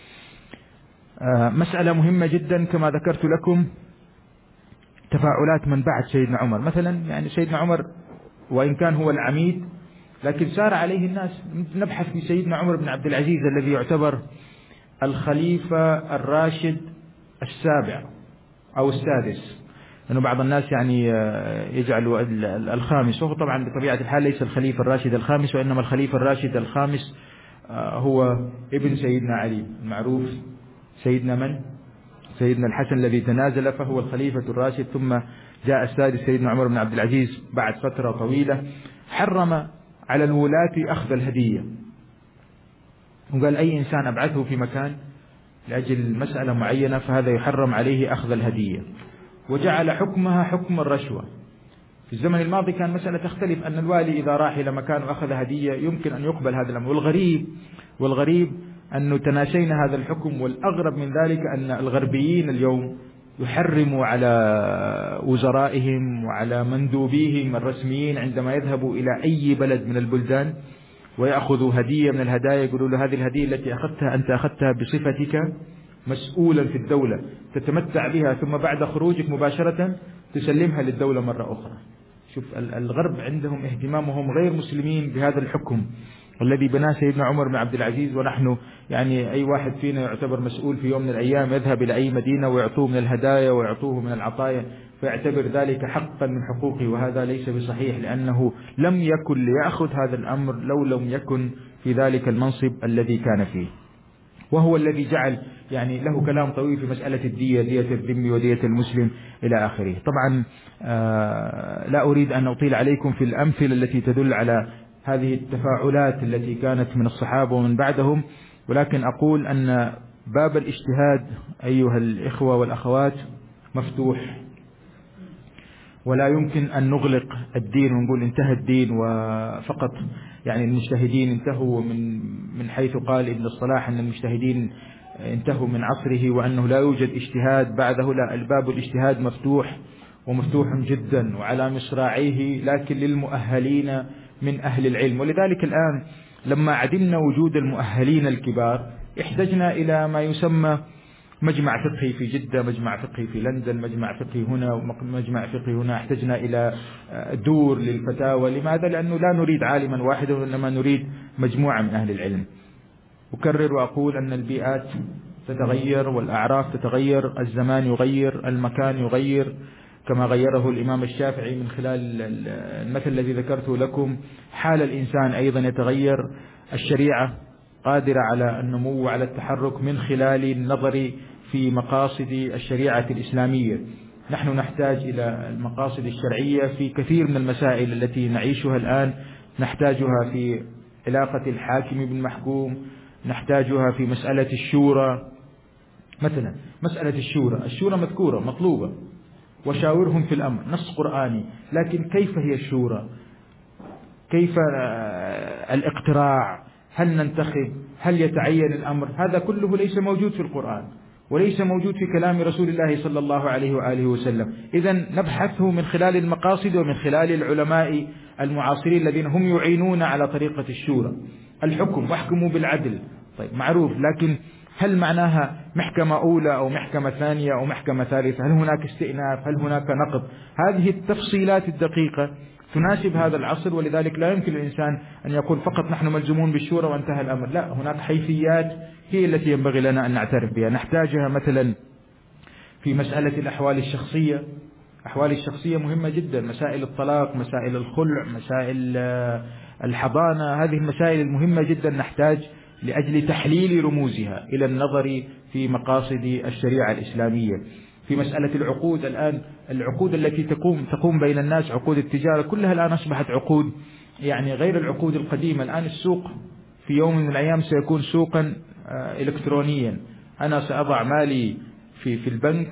مسألة مهمة جدا كما ذكرت لكم تفاعلات من بعد سيدنا عمر. مثلا يعني سيدنا عمر وإن كان هو العميد لكن سار عليه الناس. نبحث في سيدنا عمر بن عبد العزيز الذي يعتبر الخليفة الراشد السابع أو السادس، لأنه بعض الناس يعني يجعل الخامس، وهو طبعا بطبيعة الحال ليس الخليفة الراشد الخامس، وإنما الخليفة الراشد الخامس هو ابن سيدنا علي المعروف سيدنا من؟ سيدنا الحسن الذي تنازل فهو الخليفة الراشد. ثم جاء السادس سيدنا عمر بن عبد العزيز بعد فترة طويلة، حرم على الولاة أخذ الهدية، وقال أي إنسان أبعثه في مكان لأجل مسألة معينة فهذا يحرم عليه أخذ الهدية، وجعل حكمها حكم الرشوة. في الزمن الماضي كان مسألة تختلف، أن الوالي إذا راح إلى مكان وأخذ هدية يمكن أن يقبل هذا الأمر. والغريب أنه تناسينا هذا الحكم، والأغرب من ذلك أن الغربيين اليوم يحرموا على وزرائهم وعلى مندوبيهم الرسميين عندما يذهبوا إلى أي بلد من البلدان ويأخذوا هدية من الهدايا، يقولوا له: هذه الهدية التي أخذتها أنت أخذتها بصفتك مسؤولا في الدولة، تتمتع بها، ثم بعد خروجك مباشرة تسلمها للدولة مرة أخرى. شوف الغرب عندهم اهتمامهم غير مسلمين بهذا الحكم الذي بناه سيدنا عمر بن عبد العزيز. ونحن يعني أي واحد فينا يعتبر مسؤول في يوم من الأيام يذهب إلى أي مدينة ويعطوه من الهدايا ويعطوه من العطايا، فيعتبر ذلك حقا من حقوقه، وهذا ليس بصحيح، لأنه لم يكن ليأخذ هذا الأمر لو لم يكن في ذلك المنصب الذي كان فيه. وهو الذي جعل يعني له كلام طويل في مسألة الدية، دية الذمي ودية المسلم إلى آخره. طبعا لا أريد أن أطيل عليكم في الأمثلة التي تدل على هذه التفاعلات التي كانت من الصحابة ومن بعدهم، ولكن أقول أن باب الاجتهاد أيها الإخوة والأخوات مفتوح، ولا يمكن أن نغلق الدين ونقول انتهى الدين وفقط. يعني المجتهدين انتهوا من حيث قال ابن الصلاح أن المجتهدين انتهوا من عصره وأنه لا يوجد اجتهاد بعده. لا، الباب الاجتهاد مفتوح ومفتوح جدا وعلى مصراعيه، لكن للمؤهلين من أهل العلم. ولذلك الآن لما عدمنا وجود المؤهلين الكبار احتجنا إلى ما يسمى مجمع فقهي في جدة، مجمع فقهي في لندن، مجمع فقهي هنا ومجمع فقهي هنا. احتجنا إلى دور للفتاوى. لماذا؟ لأنه لا نريد عالما واحدا، وإنما نريد مجموعة من أهل العلم. أكرر وأقول أن البيئات تتغير والأعراف تتغير، الزمان يغير، المكان يغير، كما غيره الإمام الشافعي من خلال المثل الذي ذكرته لكم. حال الإنسان أيضا يتغير. الشريعة قادرة على النمو وعلى التحرك من خلال النظر في مقاصد الشريعة الإسلامية. نحن نحتاج إلى المقاصد الشرعية في كثير من المسائل التي نعيشها الآن، نحتاجها في علاقة الحاكم بالمحكوم، نحتاجها في مسألة الشورى. مثلا مسألة الشورى مذكورة مطلوبة، وشاورهم في الأمر، نص قرآني، لكن كيف هي الشورى؟ كيف الاقتراع؟ هل ننتخب؟ هل يتعين الأمر؟ هذا كله ليس موجود في القرآن وليس موجود في كلام رسول الله صلى الله عليه وآله وسلم. إذن نبحثه من خلال المقاصد ومن خلال العلماء المعاصرين الذين هم يعينون على طريقة الشورى. الحكم واحكموا بالعدل، طيب معروف، لكن هل معناها محكمة أولى أو محكمة ثانية أو محكمة ثالثة؟ هل هناك استئناف؟ هل هناك نقض؟ هذه التفصيلات الدقيقة تناسب هذا العصر، ولذلك لا يمكن الإنسان أن يقول فقط نحن ملزمون بالشورى وانتهى الأمر. لا، هناك حيثيات هي التي ينبغي لنا أن نعترف بها، نحتاجها مثلا في مسألة الأحوال الشخصية. أحوال الشخصية مهمة جدا، مسائل الطلاق، مسائل الخلع، مسائل الحضانة، هذه المسائل المهمة جدا نحتاج لأجل تحليل رموزها إلى النظر في مقاصد الشريعة الإسلامية. في مسألة العقود الآن، العقود التي تقوم بين الناس، عقود التجارة كلها الآن أصبحت عقود يعني غير العقود القديمة. الآن السوق في يوم من الأيام سيكون سوقا إلكترونيا، أنا سأضع مالي في البنك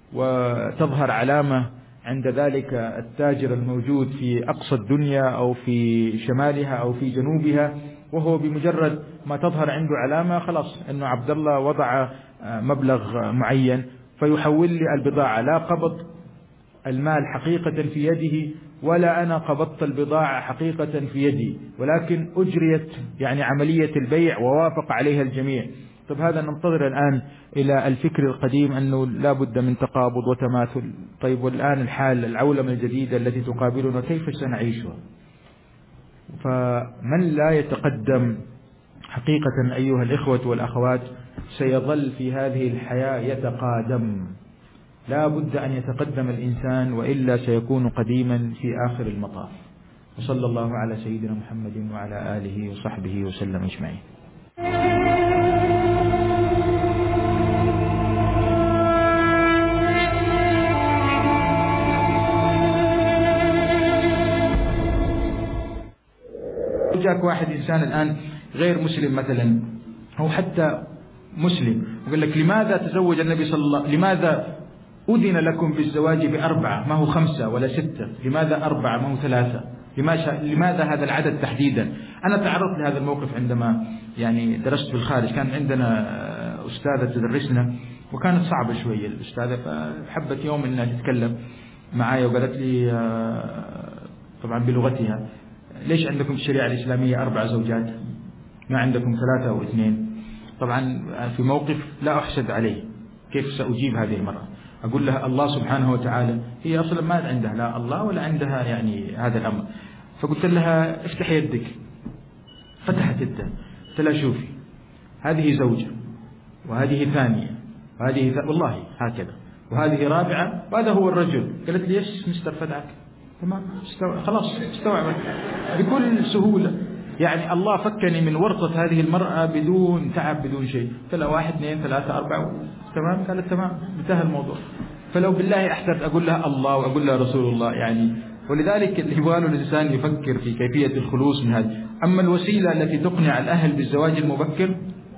وتظهر علامة عند ذلك التاجر الموجود في أقصى الدنيا أو في شمالها أو في جنوبها، وهو بمجرد ما تظهر عنده علامة خلاص أنه عبد الله وضع مبلغ معين فيحول لي البضاعة، لا قبض المال حقيقة في يده ولا أنا قبضت البضاعة حقيقة في يدي، ولكن أجريت يعني عملية البيع ووافق عليها الجميع. طب هذا ننتظر الآن إلى الفكر القديم أنه لا بد من تقابض وتماثل. طيب والآن الحال العولمة الجديدة التي تقابلنا كيف سنعيشها؟ فمن لا يتقدم حقيقة أيها الإخوة والأخوات سيظل في هذه الحياة يتقادم. لا بد أن يتقدم الإنسان وإلا سيكون قديما في آخر المطاف. وصلى الله على سيدنا محمد وعلى آله وصحبه وسلم أجمعين. جاك واحد إنسان الآن غير مسلم مثلا أو حتى مسلم يقول لك لماذا تزوج النبي صلى الله عليه وسلم؟ لماذا أذن لكم بالزواج ب4 ما هو 5 ولا 6؟ لماذا 4 ما هو 3؟ لماذا هذا العدد تحديدا؟ أنا تعرضت لهذا الموقف عندما يعني درست في الخارج. كان عندنا أستاذة تدرسنا وكانت صعبة شوية الأستاذة، فحبت يوم أنها تتكلم معايا وقالت لي طبعا بلغتها ليش عندكم الشريعة الإسلامية 4 زوجات ما عندكم 3 أو 2؟ طبعا في موقف لا أحسد عليه، كيف سأجيب هذه المرأة؟ أقول لها الله سبحانه وتعالى، هي أصلا ما عندها لا الله ولا عندها يعني هذا الأمر. فقلت لها افتح يدك، فتحت يدها، قلت لها شوفي هذه زوجة وهذه ثانية وهذه والله هكذا وهذه رابعة وهذا هو الرجل. قالت لي يس مستر فدعك، تمام خلاص استوعبت بكل سهولة. يعني الله فكني من ورطة هذه المرأة بدون تعب بدون شيء. قلت لها 1 2 3 4 تمام، قالت تمام، انتهى الموضوع. فلو بالله احترت أقول لها الله وأقول لها رسول الله يعني. ولذلك اللي يبغى الإنسان يفكر في كيفية الخلوص من هذا. أما الوسيلة التي تقنع الأهل بالزواج المبكر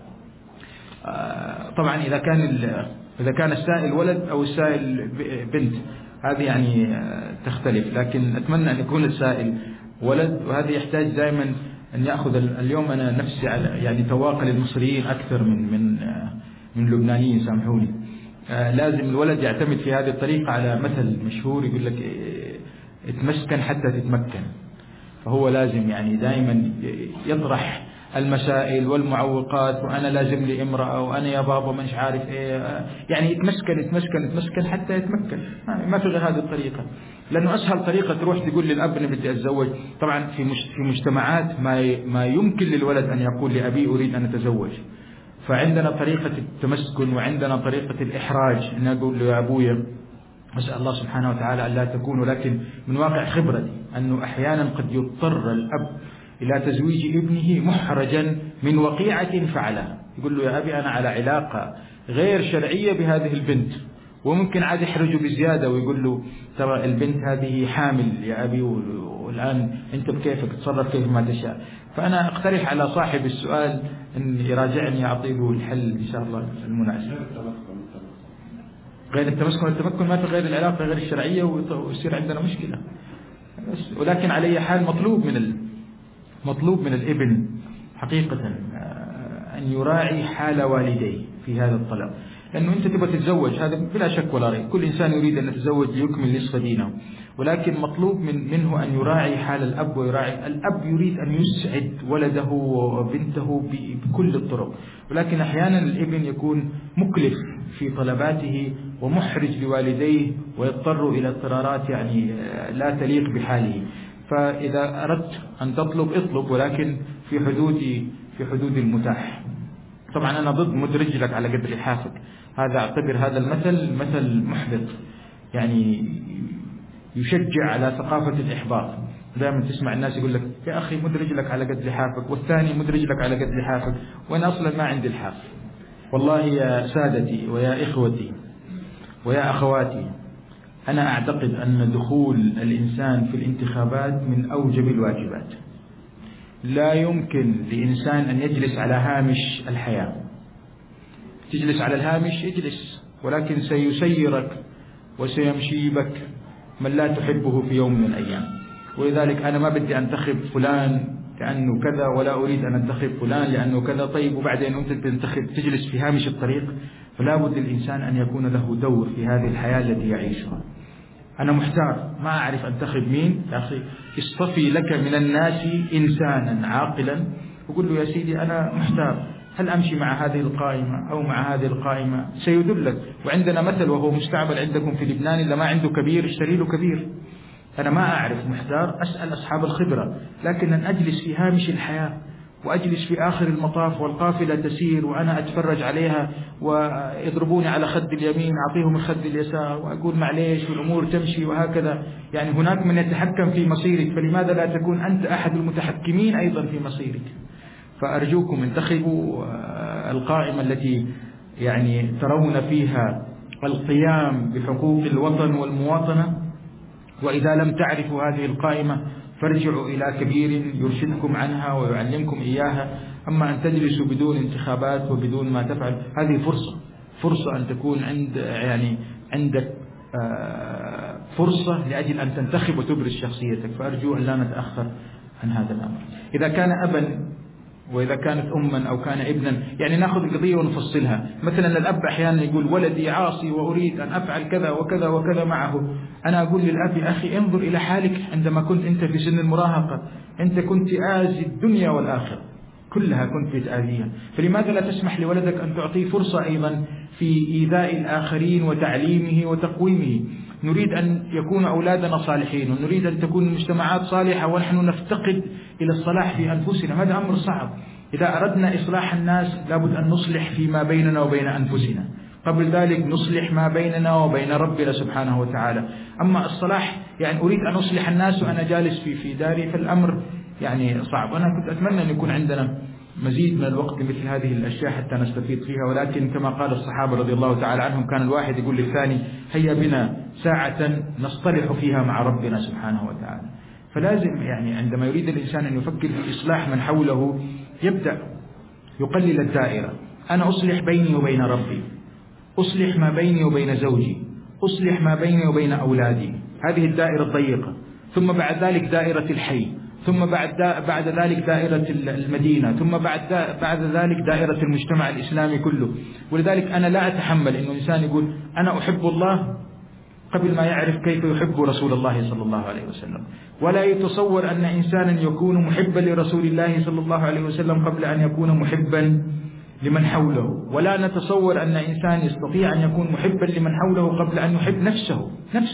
طبعا إذا كان السائل ولد أو السائل بنت هذه يعني تختلف، لكن أتمنى أن يكون السائل ولد. وهذا يحتاج دائما أن يأخذ اليوم أنا نفسي على يعني تواقل المصريين أكثر من اللبنانيين، سامحوني. لازم الولد يعتمد في هذه الطريقة على مثل مشهور يقول لك اتمسكن حتى تتمكن. فهو لازم يعني دائما يطرح المسائل والمعوقات، وأنا لازم لي امرأة وأنا يا بابا مش عارف إيه، يعني يتمسكن حتى يتمكن. ما في غير هذه الطريقة، لأنه أسهل طريقة تروح تقول للأب أنا بدي أتزوج. طبعا في مجتمعات ما يمكن للولد أن يقول لأبي أريد أن أتزوج، فعندنا طريقة التمسكن وعندنا طريقة الإحراج، أن أقول له يا أبويا أسأل الله سبحانه وتعالى أن لا تكون، لكن من واقع خبرتي أنه أحيانا قد يضطر الأب إلى تزويج ابنه محرجا من وقيعة فعلها. يقول له يا أبي أنا على علاقة غير شرعية بهذه البنت، وممكن عاد يحرجه بزيادة ويقول له ترى البنت هذه حامل يا أبي، والآن أنت بكيفك تصرف كيف ما تشاء. فأنا أقترح على صاحب السؤال أن يراجعني أعطيه الحل إن شاء الله المناسب. غير التمكن ما في غير العلاقة غير الشرعية ويصير عندنا مشكلة. ولكن على أي حال مطلوب من الابن حقيقة أن يراعي حال والديه في هذا الطلب، لأنه أنت تبغى تتزوج، هذا بلا شك ولا ريب، كل إنسان يريد أن يتزوج ليكمل نصف دينه، ولكن مطلوب منه أن يراعي حال الأب، ويراعي الأب يريد أن يسعد ولده وبنته بكل الطرق، ولكن أحيانا الابن يكون مكلف في طلباته ومحرج لوالديه ويضطر إلى اضطرارات يعني لا تليق بحاله. فإذا أردت أن اطلب، ولكن في حدود المتاح. طبعا أنا ضد مد رجلك على قدر لحافك، هذا أعتبر هذا المثل مثل محبط، يعني يشجع على ثقافة الإحباط. دائما تسمع الناس يقول لك يا أخي مد رجلك على قدر لحافك، والثاني مد رجلك على قدر لحافك، وأنا أصلا ما عندي الحاف. والله يا سادتي ويا إخوتي ويا أخواتي، أنا أعتقد أن دخول الإنسان في الانتخابات من أوجب الواجبات. لا يمكن لإنسان أن يجلس على هامش الحياة. تجلس على الهامش اجلس، ولكن سيسيرك وسيمشي بك من لا تحبه في يوم من الأيام. ولذلك أنا ما بدي أنتخب فلان لأنه كذا، ولا أريد أن أنتخب فلان لأنه كذا. طيب وبعدين أنت تجلس في هامش الطريق. فلا بد للإنسان أن يكون له دور في هذه الحياة التي يعيشها. أنا محتار ما أعرف أنتخب مين، يا أخي اصطفي لك من الناس إنسانا عاقلا وقل له يا سيدي أنا محتار، هل أمشي مع هذه القائمة أو مع هذه القائمة؟ سيدلك. وعندنا مثل وهو مستعمل عندكم في لبنان، اللي ما عنده كبير اشتري له كبير. أنا ما أعرف، محتار، أسأل أصحاب الخبرة، لكن أن أجلس في هامش الحياة وأجلس في آخر المطاف والقافلة تسير وأنا أتفرج عليها ويضربوني على خد اليمين أعطيهم الخد اليسار وأقول معليش والأمور تمشي وهكذا، يعني هناك من يتحكم في مصيرك، فلماذا لا تكون أنت أحد المتحكمين أيضا في مصيرك؟ فأرجوكم انتخبوا القائمة التي يعني ترون فيها القيام بحقوق الوطن والمواطنة، وإذا لم تعرفوا هذه القائمة فارجعوا إلى كبير يرشدكم عنها ويعلمكم إياها. أما أن تجلسوا بدون انتخابات وبدون ما تفعل، هذه فرصة أن تكون عندك فرصة لأجل أن تنتخب وتبرز شخصيتك. فأرجو أن لا نتأخر عن هذا الأمر. إذا كان أبا وإذا كانت أما أو كان ابنا، يعني نأخذ القضية ونفصلها. مثلا الأب أحيانا يقول ولدي عاصي وأريد أن أفعل كذا وكذا وكذا معه. أنا أقول للأب يا أخي انظر إلى حالك عندما كنت أنت في سن المراهقة، أنت كنت آذي الدنيا والآخرة كلها، كنت بتآذيها، فلماذا لا تسمح لولدك أن تعطيه فرصة أيضا في إيذاء الآخرين وتعليمه وتقويمه؟ نريد أن يكون أولادنا صالحين، ونريد أن تكون المجتمعات صالحة، ونحن نفتقد إلى الصلاح في أنفسنا. هذا أمر صعب. إذا أردنا إصلاح الناس لابد أن نصلح فيما بيننا وبين أنفسنا، قبل ذلك نصلح ما بيننا وبين ربنا سبحانه وتعالى. أما الصلاح يعني أريد أن أصلح الناس وأنا جالس في داري، فالأمر يعني صعب. أنا كنت أتمنى أن يكون عندنا مزيد من الوقت لمثل هذه الأشياء حتى نستفيد فيها، ولكن كما قال الصحابة رضي الله تعالى عنهم كان الواحد يقول للثاني هيا بنا ساعة نصطلح فيها مع ربنا سبحانه وتعالى. فلازم يعني عندما يريد الإنسان أن يفكر في إصلاح من حوله يبدأ يقلل الدائرة. أنا أصلح بيني وبين ربي، أصلح ما بيني وبين زوجي، أصلح ما بيني وبين أولادي، هذه الدائرة الضيقة. ثم بعد ذلك دائرة الحي، ثم بعد ذلك دائرة المدينة، ثم بعد ذلك دائرة المجتمع الإسلامي كله. ولذلك أنا لا أتحمل إنه إنسان يقول أنا أحب الله قبل ما يعرف كيف يحب رسول الله صلى الله عليه وسلم، ولا يتصور أن إنسانا يكون محبا لرسول الله صلى الله عليه وسلم قبل أن يكون محبا لمن حوله، ولا نتصور أن إنسان يستطيع أن يكون محبا لمن حوله قبل أن يحب نفسه.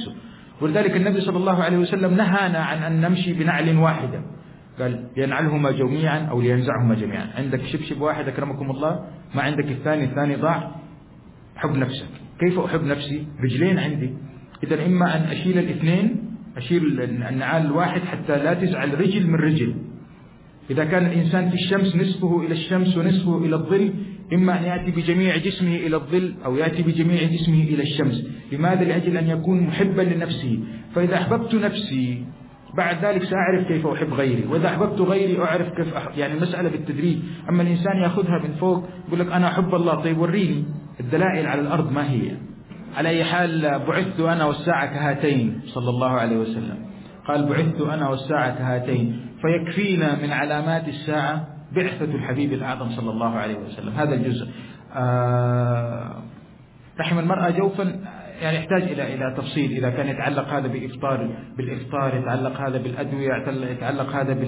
ولذلك النبي صلى الله عليه وسلم نهانا عن أن نمشي بنعل واحدة، قال لينعلهما جميعا أو لينزعهما جميعا. عندك شبشب واحد أكرمكم الله، ما عندك الثاني ضاع. حب نفسك. كيف أحب نفسي؟ رجلين عندي، إذا إما أن أشيل الاثنين، أشيل النعال الواحد حتى لا تزعل رجل من رجل. إذا كان الإنسان في الشمس نصفه إلى الشمس ونصفه إلى الظل، إما أن يأتي بجميع جسمه إلى الظل أو يأتي بجميع جسمه إلى الشمس. لماذا؟ لأجل أن يكون محبا لنفسه. فإذا أحببت نفسي بعد ذلك سأعرف كيف أحب غيري، وإذا أحببت غيري أعرف كيف يعني المسألة بالتدريج. أما الإنسان يأخذها من فوق يقول لك أنا أحب الله، طيب وريني الدلائل على الأرض ما هي. على أي حال بعثت أنا والساعة كهاتين صلى الله عليه وسلم، قال بعثت أنا والساعة كهاتين، فيكفينا من علامات الساعة بعثة الحبيب الأعظم صلى الله عليه وسلم. هذا الجزء. رحم المرأة جوفا يعني يحتاج إلى تفصيل. إذا كان يتعلق هذا بالإفطار، يتعلق هذا بالأدوية، يتعلق هذا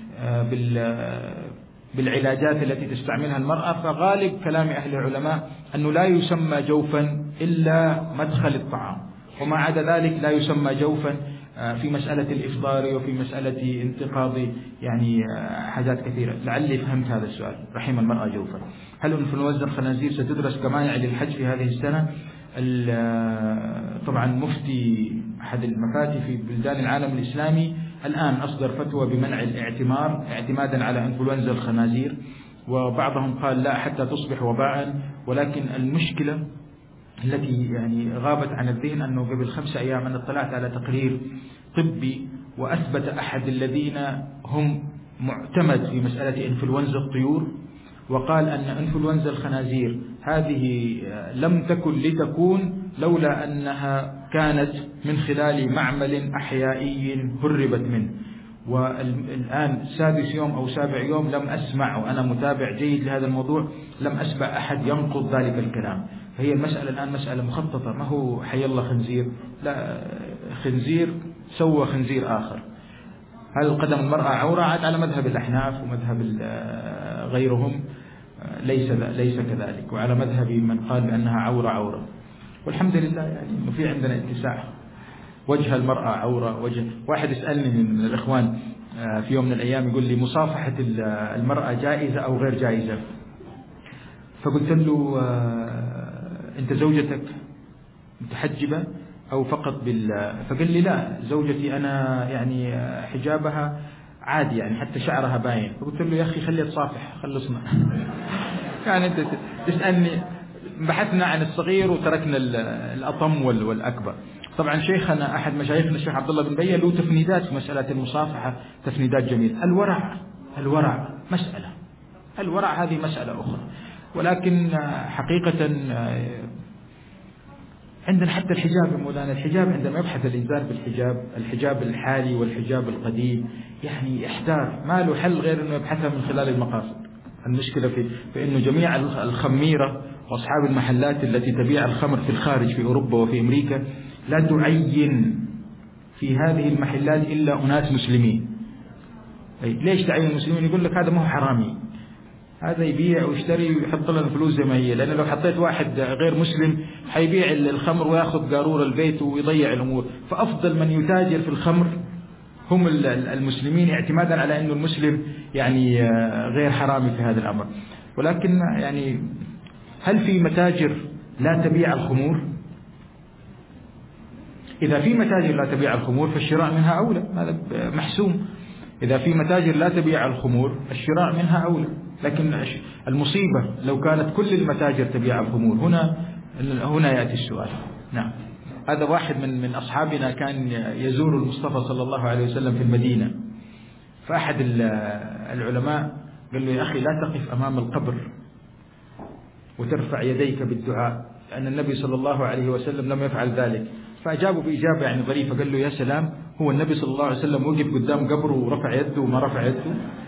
بالعلاجات التي تستعملها المرأة، فغالب كلام أهل العلماء أنه لا يسمى جوفا إلا مدخل الطعام، وما عدا ذلك لا يسمى جوفا في مسألة الإفطار وفي مسألة انتقاض يعني حاجات كثيرة. لعلي فهمت هذا السؤال. رحم المرأة جوفا. هل إنفلونزا الخنازير ستدرس كمانع للحج في هذه السنة؟ طبعا مفتي أحد المفاتي في بلدان العالم الإسلامي الآن أصدر فتوى بمنع الاعتمار اعتمادا على إنفلونزا الخنازير، وبعضهم قال لا حتى تصبح وباء. ولكن المشكلة التي يعني غابت عن الذهن أنه قبل 5 أيام أنا اطلعت على تقرير طبي وأثبت أحد الذين هم معتمد في مسألة إنفلونزا الطيور، وقال أن إنفلونزا الخنازير هذه لم تكن لتكون لولا أنها كانت من خلال معمل أحيائي هربت منه. والآن 6 يوم أو 7 يوم لم أسمع، وأنا متابع جيد لهذا الموضوع، لم أسمع أحد ينقض ذلك الكلام. فهي المسألة الآن مسألة مخططة، ما هو حي الله خنزير، لا خنزير سوى خنزير آخر. هل قدم المرأة عورة؟ عاد على مذهب الأحناف ومذهب غيرهم ليس كذلك، وعلى مذهب من قال بأنها عورة. والحمد لله يعني إنه في عندنا اتساع. وجه المرأة عورة. واحد يسألني من الإخوان في يوم من الأيام يقول لي مصافحة المرأة جائزة أو غير جائزة؟ فقلت له أنت زوجتك متحجبة أو فقط فقال لي لا، زوجتي أنا يعني حجابها عادي يعني حتى شعرها باين. فقلت له يا أخي خليها تصافح خلصنا. يعني أنت تسألني. بحثنا عن الصغير وتركنا الأطم والأكبر. طبعا شيخنا أحد مشايخنا الشيخ عبد الله بن بية له تفنيدات في مسألة المصافحة، تفنيدات جميلة. الورع مسألة، الورع هذه مسألة أخرى. ولكن حقيقة عندنا حتى الحجاب يا مولانا، الحجاب عندما يبحث الإنسان بالحجاب، الحجاب الحالي والحجاب القديم، يعني إحداث ما له حل غير أنه يبحثها من خلال المقاصد. المشكلة في أنه جميع الخميرة وأصحاب المحلات التي تبيع الخمر في الخارج في أوروبا وفي أمريكا لا تعين في هذه المحلات إلا أناس مسلمين. ليش تعين المسلمين؟ يقول لك هذا ما هو حرامي، هذا يبيع ويشتري ويحط لنا الفلوس زي ما هي، لأن لو حطيت واحد غير مسلم حيبيع الخمر وياخذ قارور البيت ويضيع الأمور. فأفضل من يتاجر في الخمر هم المسلمين، اعتمادا على أنه المسلم يعني غير حرامي في هذا الأمر. ولكن يعني هل في متاجر لا تبيع الخمور؟ إذا في متاجر لا تبيع الخمور فالشراء منها أولى، هذا محسوم. إذا في متاجر لا تبيع الخمور الشراء منها أولى. لكن المصيبة لو كانت كل المتاجر تبيع الخمور، هنا يأتي السؤال. نعم. هذا واحد من أصحابنا كان يزور المصطفى صلى الله عليه وسلم في المدينة، فأحد العلماء قال له يا أخي لا تقف أمام القبر وترفع يديك بالدعاء، لأن النبي صلى الله عليه وسلم لم يفعل ذلك. فأجابوا بإجابة يعني ظريفة، قال له يا سلام، هو النبي صلى الله عليه وسلم وقف قدام قبره ورفع يده وما رفع يده؟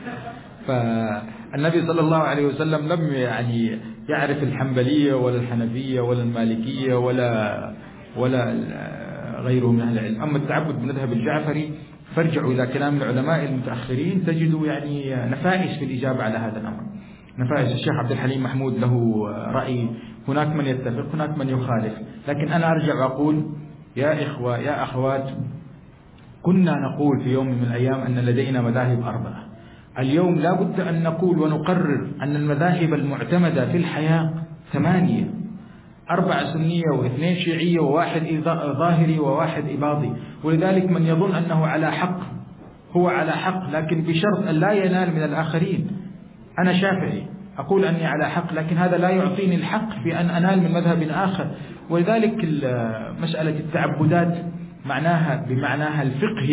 فالنبي صلى الله عليه وسلم لم يعني يعرف الحنبلية ولا الحنفية ولا المالكية ولا غيره من أهل العلم. أما التعبد بالمذهب الجعفري فارجعوا إلى كلام العلماء المتأخرين تجدوا يعني نفائس في الإجابة على هذا الأمر، نفائس. الشيخ عبد الحليم محمود له رأي، هناك من يتفق هناك من يخالف. لكن أنا أرجع وأقول يا إخوة يا أخوات، كنا نقول في يوم من الأيام أن لدينا مذاهب 4. اليوم لا بد أن نقول ونقرر أن المذاهب المعتمدة في الحياة 8. 4 سنية و2 شيعية وواحد ظاهري وواحد إباضي. ولذلك من يظن أنه على حق هو على حق، لكن بشرط أن لا ينال من الآخرين. أنا شافعي أقول أني على حق، لكن هذا لا يعطيني الحق في أن أنال من مذهب آخر. ولذلك مسألة التعبدات بمعناها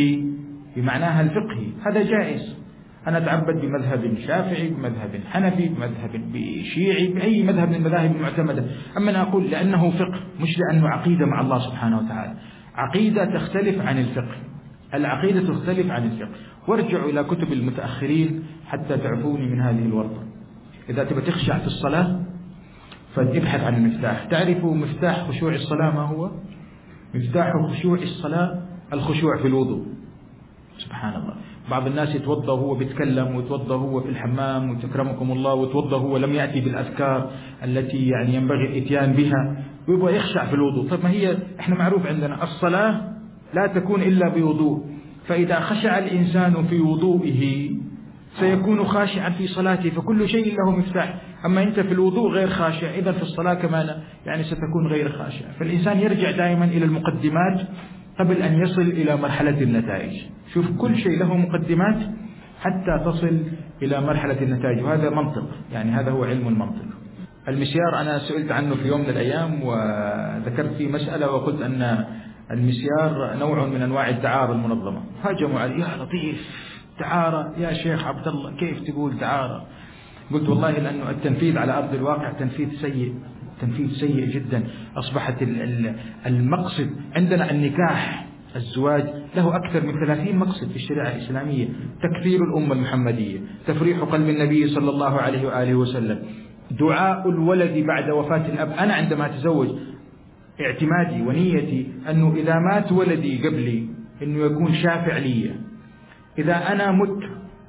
الفقهي هذا جائز. أنا أتعبد بمذهب شافعي، بمذهب حنفي، بمذهب شيعي، بأي مذهب من المذاهب المعتمدة. أما أنا أقول لأنه فقه، مش لأنه عقيدة مع الله سبحانه وتعالى. عقيدة تختلف عن الفقه، العقيدة تختلف عن الفقه. وارجعوا إلى كتب المتأخرين حتى تعفوني من هذه الورطة. إذا تبى تخشع في الصلاة فابحث عن المفتاح. تعرفوا مفتاح خشوع الصلاة ما هو؟ مفتاح خشوع الصلاة الخشوع في الوضوء. سبحان الله، بعض الناس يتوضأ وهو بيتكلم، ويتوضأ وهو في الحمام، وتكرمكم الله، ويتوضأ وهو لم يأتي بالأذكار التي يعني ينبغي الإتيان بها، ويبغى يخشع في الوضوء. طب ما هي إحنا معروف عندنا الصلاة لا تكون إلا بوضوء، فإذا خشع الإنسان في وضوئه سيكون خاشعا في صلاته، فكل شيء له مفتاح. أما أنت في الوضوء غير خاشع، إذا في الصلاة كمان يعني ستكون غير خاشع. فالإنسان يرجع دائما إلى المقدمات قبل أن يصل إلى مرحلة النتائج. شوف، كل شيء له مقدمات حتى تصل إلى مرحلة النتائج، وهذا منطق، يعني هذا هو علم المنطق. المسيار أنا سئلت عنه في يوم من الأيام وذكرت فيه مسألة، وقلت أن المسيار نوع من أنواع الدعارة المنظمة. هاجموا علي: يا لطيف، دعارة يا شيخ عبد الله، كيف تقول دعارة؟ قلت والله لأنه التنفيذ على أرض الواقع تنفيذ سيء جدا. أصبحت المقصد عندنا النكاح، الزواج له أكثر من 30 مقصد في الشريعة الإسلامية: تكثير الأمة المحمدية، تفريح قلب النبي صلى الله عليه وآله وسلم، دعاء الولد بعد وفاة الأب. أنا عندما أتزوج اعتمادي ونيتي أنه إذا مات ولدي قبلي أنه يكون شافع لي، إذا أنا مت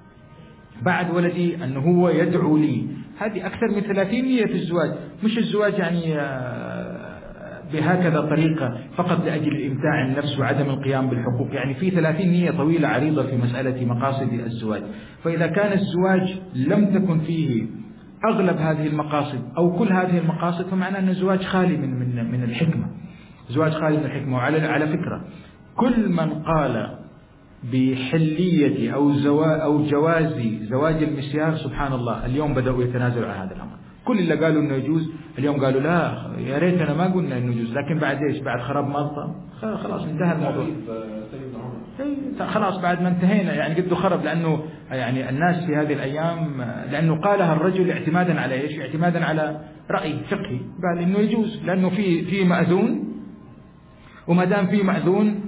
بعد ولدي أنه هو يدعو لي. هذه أكثر من 30 نية في الزواج. مش الزواج يعني بهكذا طريقة فقط لأجل الإمتاع النفس وعدم القيام بالحقوق، يعني في 30 نية طويلة عريضة في مسألة مقاصد الزواج. فإذا كان الزواج لم تكن فيه أغلب هذه المقاصد أو كل هذه المقاصد، فمعنى أن الزواج خالي من الحكمة، زواج خالي من الحكمة. وعلى فكرة، كل من قال بحلية أو جواز زواج المسيار سبحان الله اليوم بدأوا يتنازلوا عن هذا الأمر. كل اللي قالوا إنه يجوز اليوم قالوا لا، يا ريتنا ما قلنا إنه يجوز. لكن بعد إيش؟ بعد خراب مالطا خلاص انتهى الموضوع. خلاص بعد ما انتهينا يعني قد خرب، لأنه يعني الناس في هذه الأيام، لأنه قالها الرجل اعتمادا على إيش؟ اعتمادا على رأي فقهي، قال إنه يجوز لأنه في مأذون، وما دام في مأذون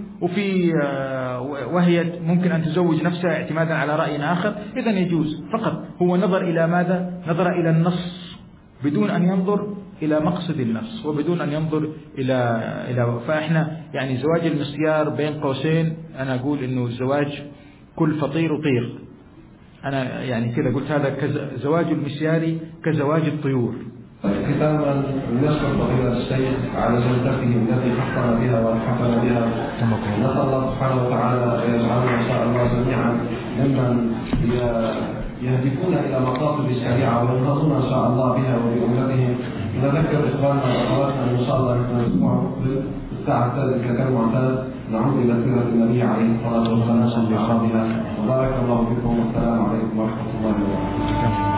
وهي ممكن أن تزوج نفسها اعتمادا على رأي آخر، إذن يجوز. فقط هو نظر إلى ماذا؟ نظر إلى النص بدون أن ينظر إلى مقصد النص، وبدون أن ينظر إلى فإحنا يعني زواج المسيار بين قوسين أنا أقول إنه الزواج كل فطير وطير. أنا يعني كذا قلت هذا زواج المسياري كزواج الطيور. ختاما نشكر فضيلة الشيخ على جلسته التي حفظنا بها والحفظنا بها. نسأل الله سبحانه وتعالى يجعلنا إن شاء الله جميعا ممن يهدفون إلى مقاصد الشريعة وينهضون إن شاء الله بها وبأمتهم. نذكر إخواننا وأخواتنا إن شاء الله في الأسبوع المقبل الساعة 3 كالمعتاد نعود إلى سيرة النبي عليه الصلاة والسلام. وبارك الله فيكم والسلام عليكم ورحمة الله وبركاته.